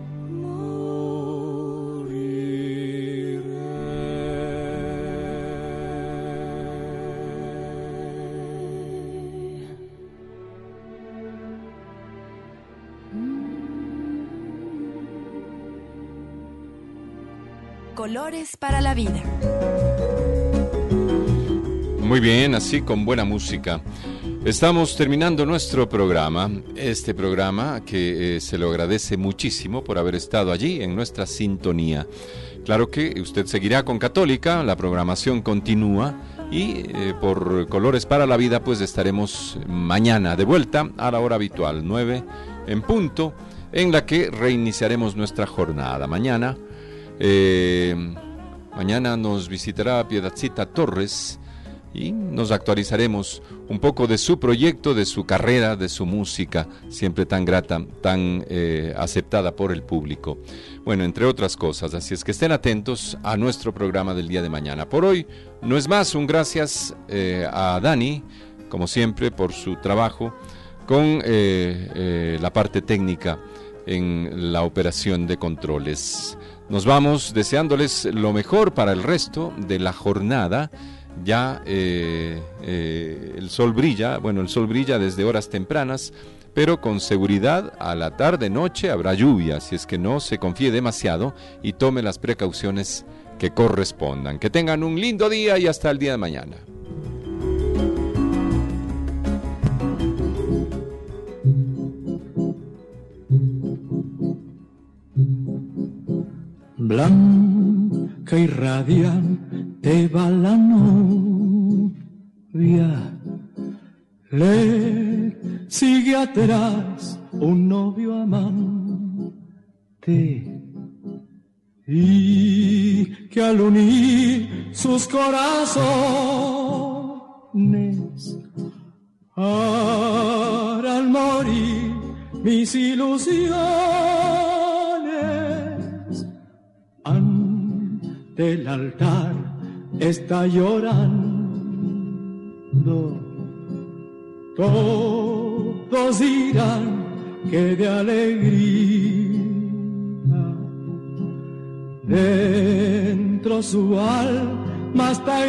morirei. Colores para la vida. Muy bien, así con buena música. Estamos terminando nuestro programa, este programa que se lo agradece muchísimo por haber estado allí en nuestra sintonía. Claro que usted seguirá con Católica, la programación continúa y por Colores para la Vida pues estaremos mañana de vuelta a la hora habitual, 9 en punto, en la que reiniciaremos nuestra jornada. Mañana nos visitará Piedadcita Torres y nos actualizaremos un poco de su proyecto, de su carrera, de su música, siempre tan grata, tan aceptada por el público. Bueno, entre otras cosas, así es que estén atentos a nuestro programa del día de mañana. Por hoy no es más, un gracias a Dani, como siempre, por su trabajo con la parte técnica en la operación de controles. Nos vamos deseándoles lo mejor para el resto de la jornada. Ya el sol brilla desde horas tempranas, pero con seguridad a la tarde-noche habrá lluvia, así es que no se confíe demasiado y tome las precauciones que correspondan. Que tengan un lindo día y hasta el día de mañana. Blanca y radiante va la novia, le sigue atrás un novio amante, y que al unir sus corazones harán morir mis ilusiones. Ante el altar está llorando, todos dirán que de alegría dentro su alma está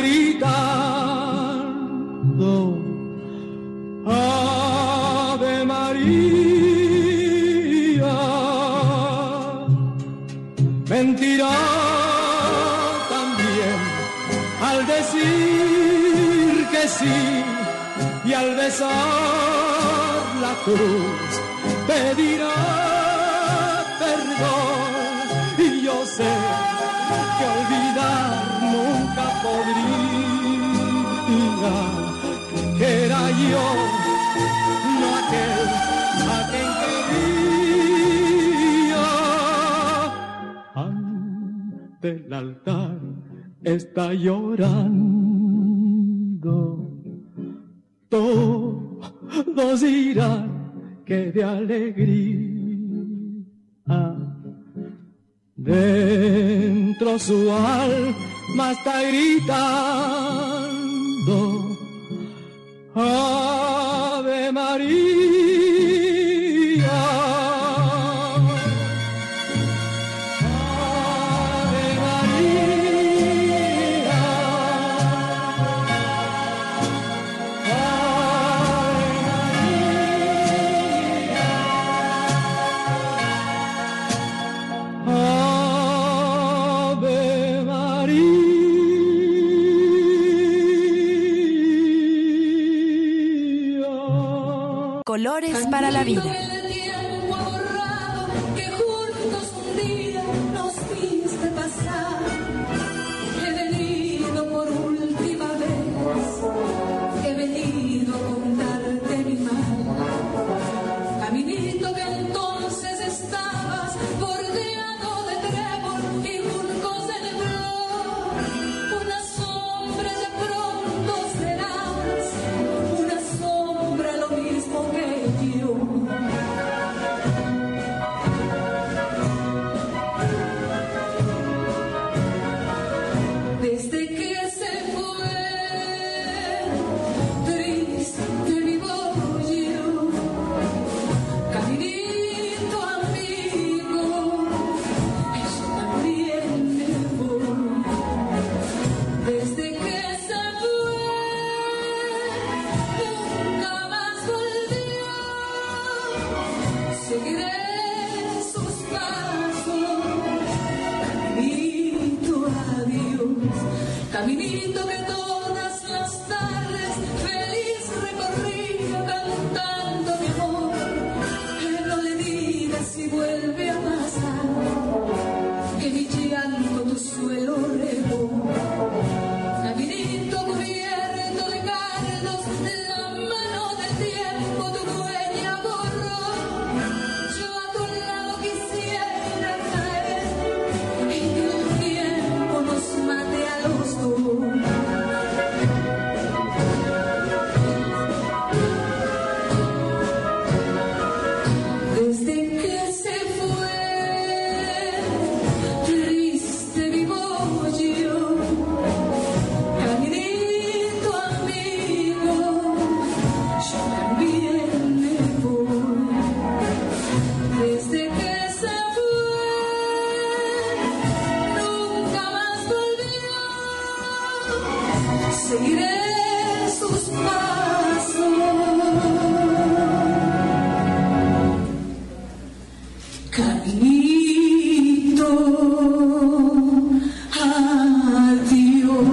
gritando Ave María. Mentirá también al decir que sí, y al besar la cruz pedirá perdón. Y yo sé que olvidar nunca podría, que era yo, no aquel a quien quería. Ante el altar está llorando, todos dirán que de alegría dentro su alma está gritando Ave María. Colores para la vida. Que juntos un día nos viste pasar. He venido por última vez, he venido a contarte mi mal. Caminito que entonces estabas bordeado de trébol y juncos en flor. Una sombra ya pronto serás, una sombra lo mismo que yo. caminito que todas las tardes feliz recorría cantando mi amor. No le digas si vuelve a pasar que mi llanto tu suelo regó. Caminito cubierto de cardos, la mano del tiempo tu huella borró. Yo a tu lado quisiera caer y que el tiempo nos mate a los dos. Desde que se fue, triste vivo yo. Caminito amigo, yo también me voy. Desde que se fue, nunca más volvió. Seguiré sus pasos. Caminito, adiós.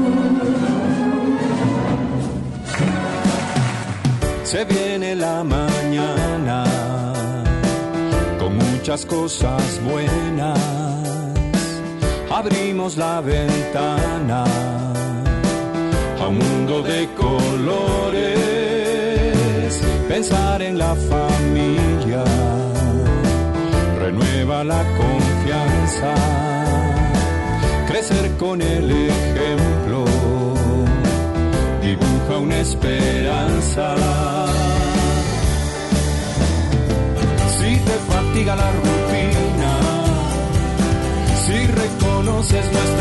Se viene la mañana con muchas cosas buenas. Abrimos la ventana a un mundo de colores. Pensar en la familia renueva la confianza. Crecer con el ejemplo dibuja una esperanza. Si te fatiga la rutina, si reconoces nuestra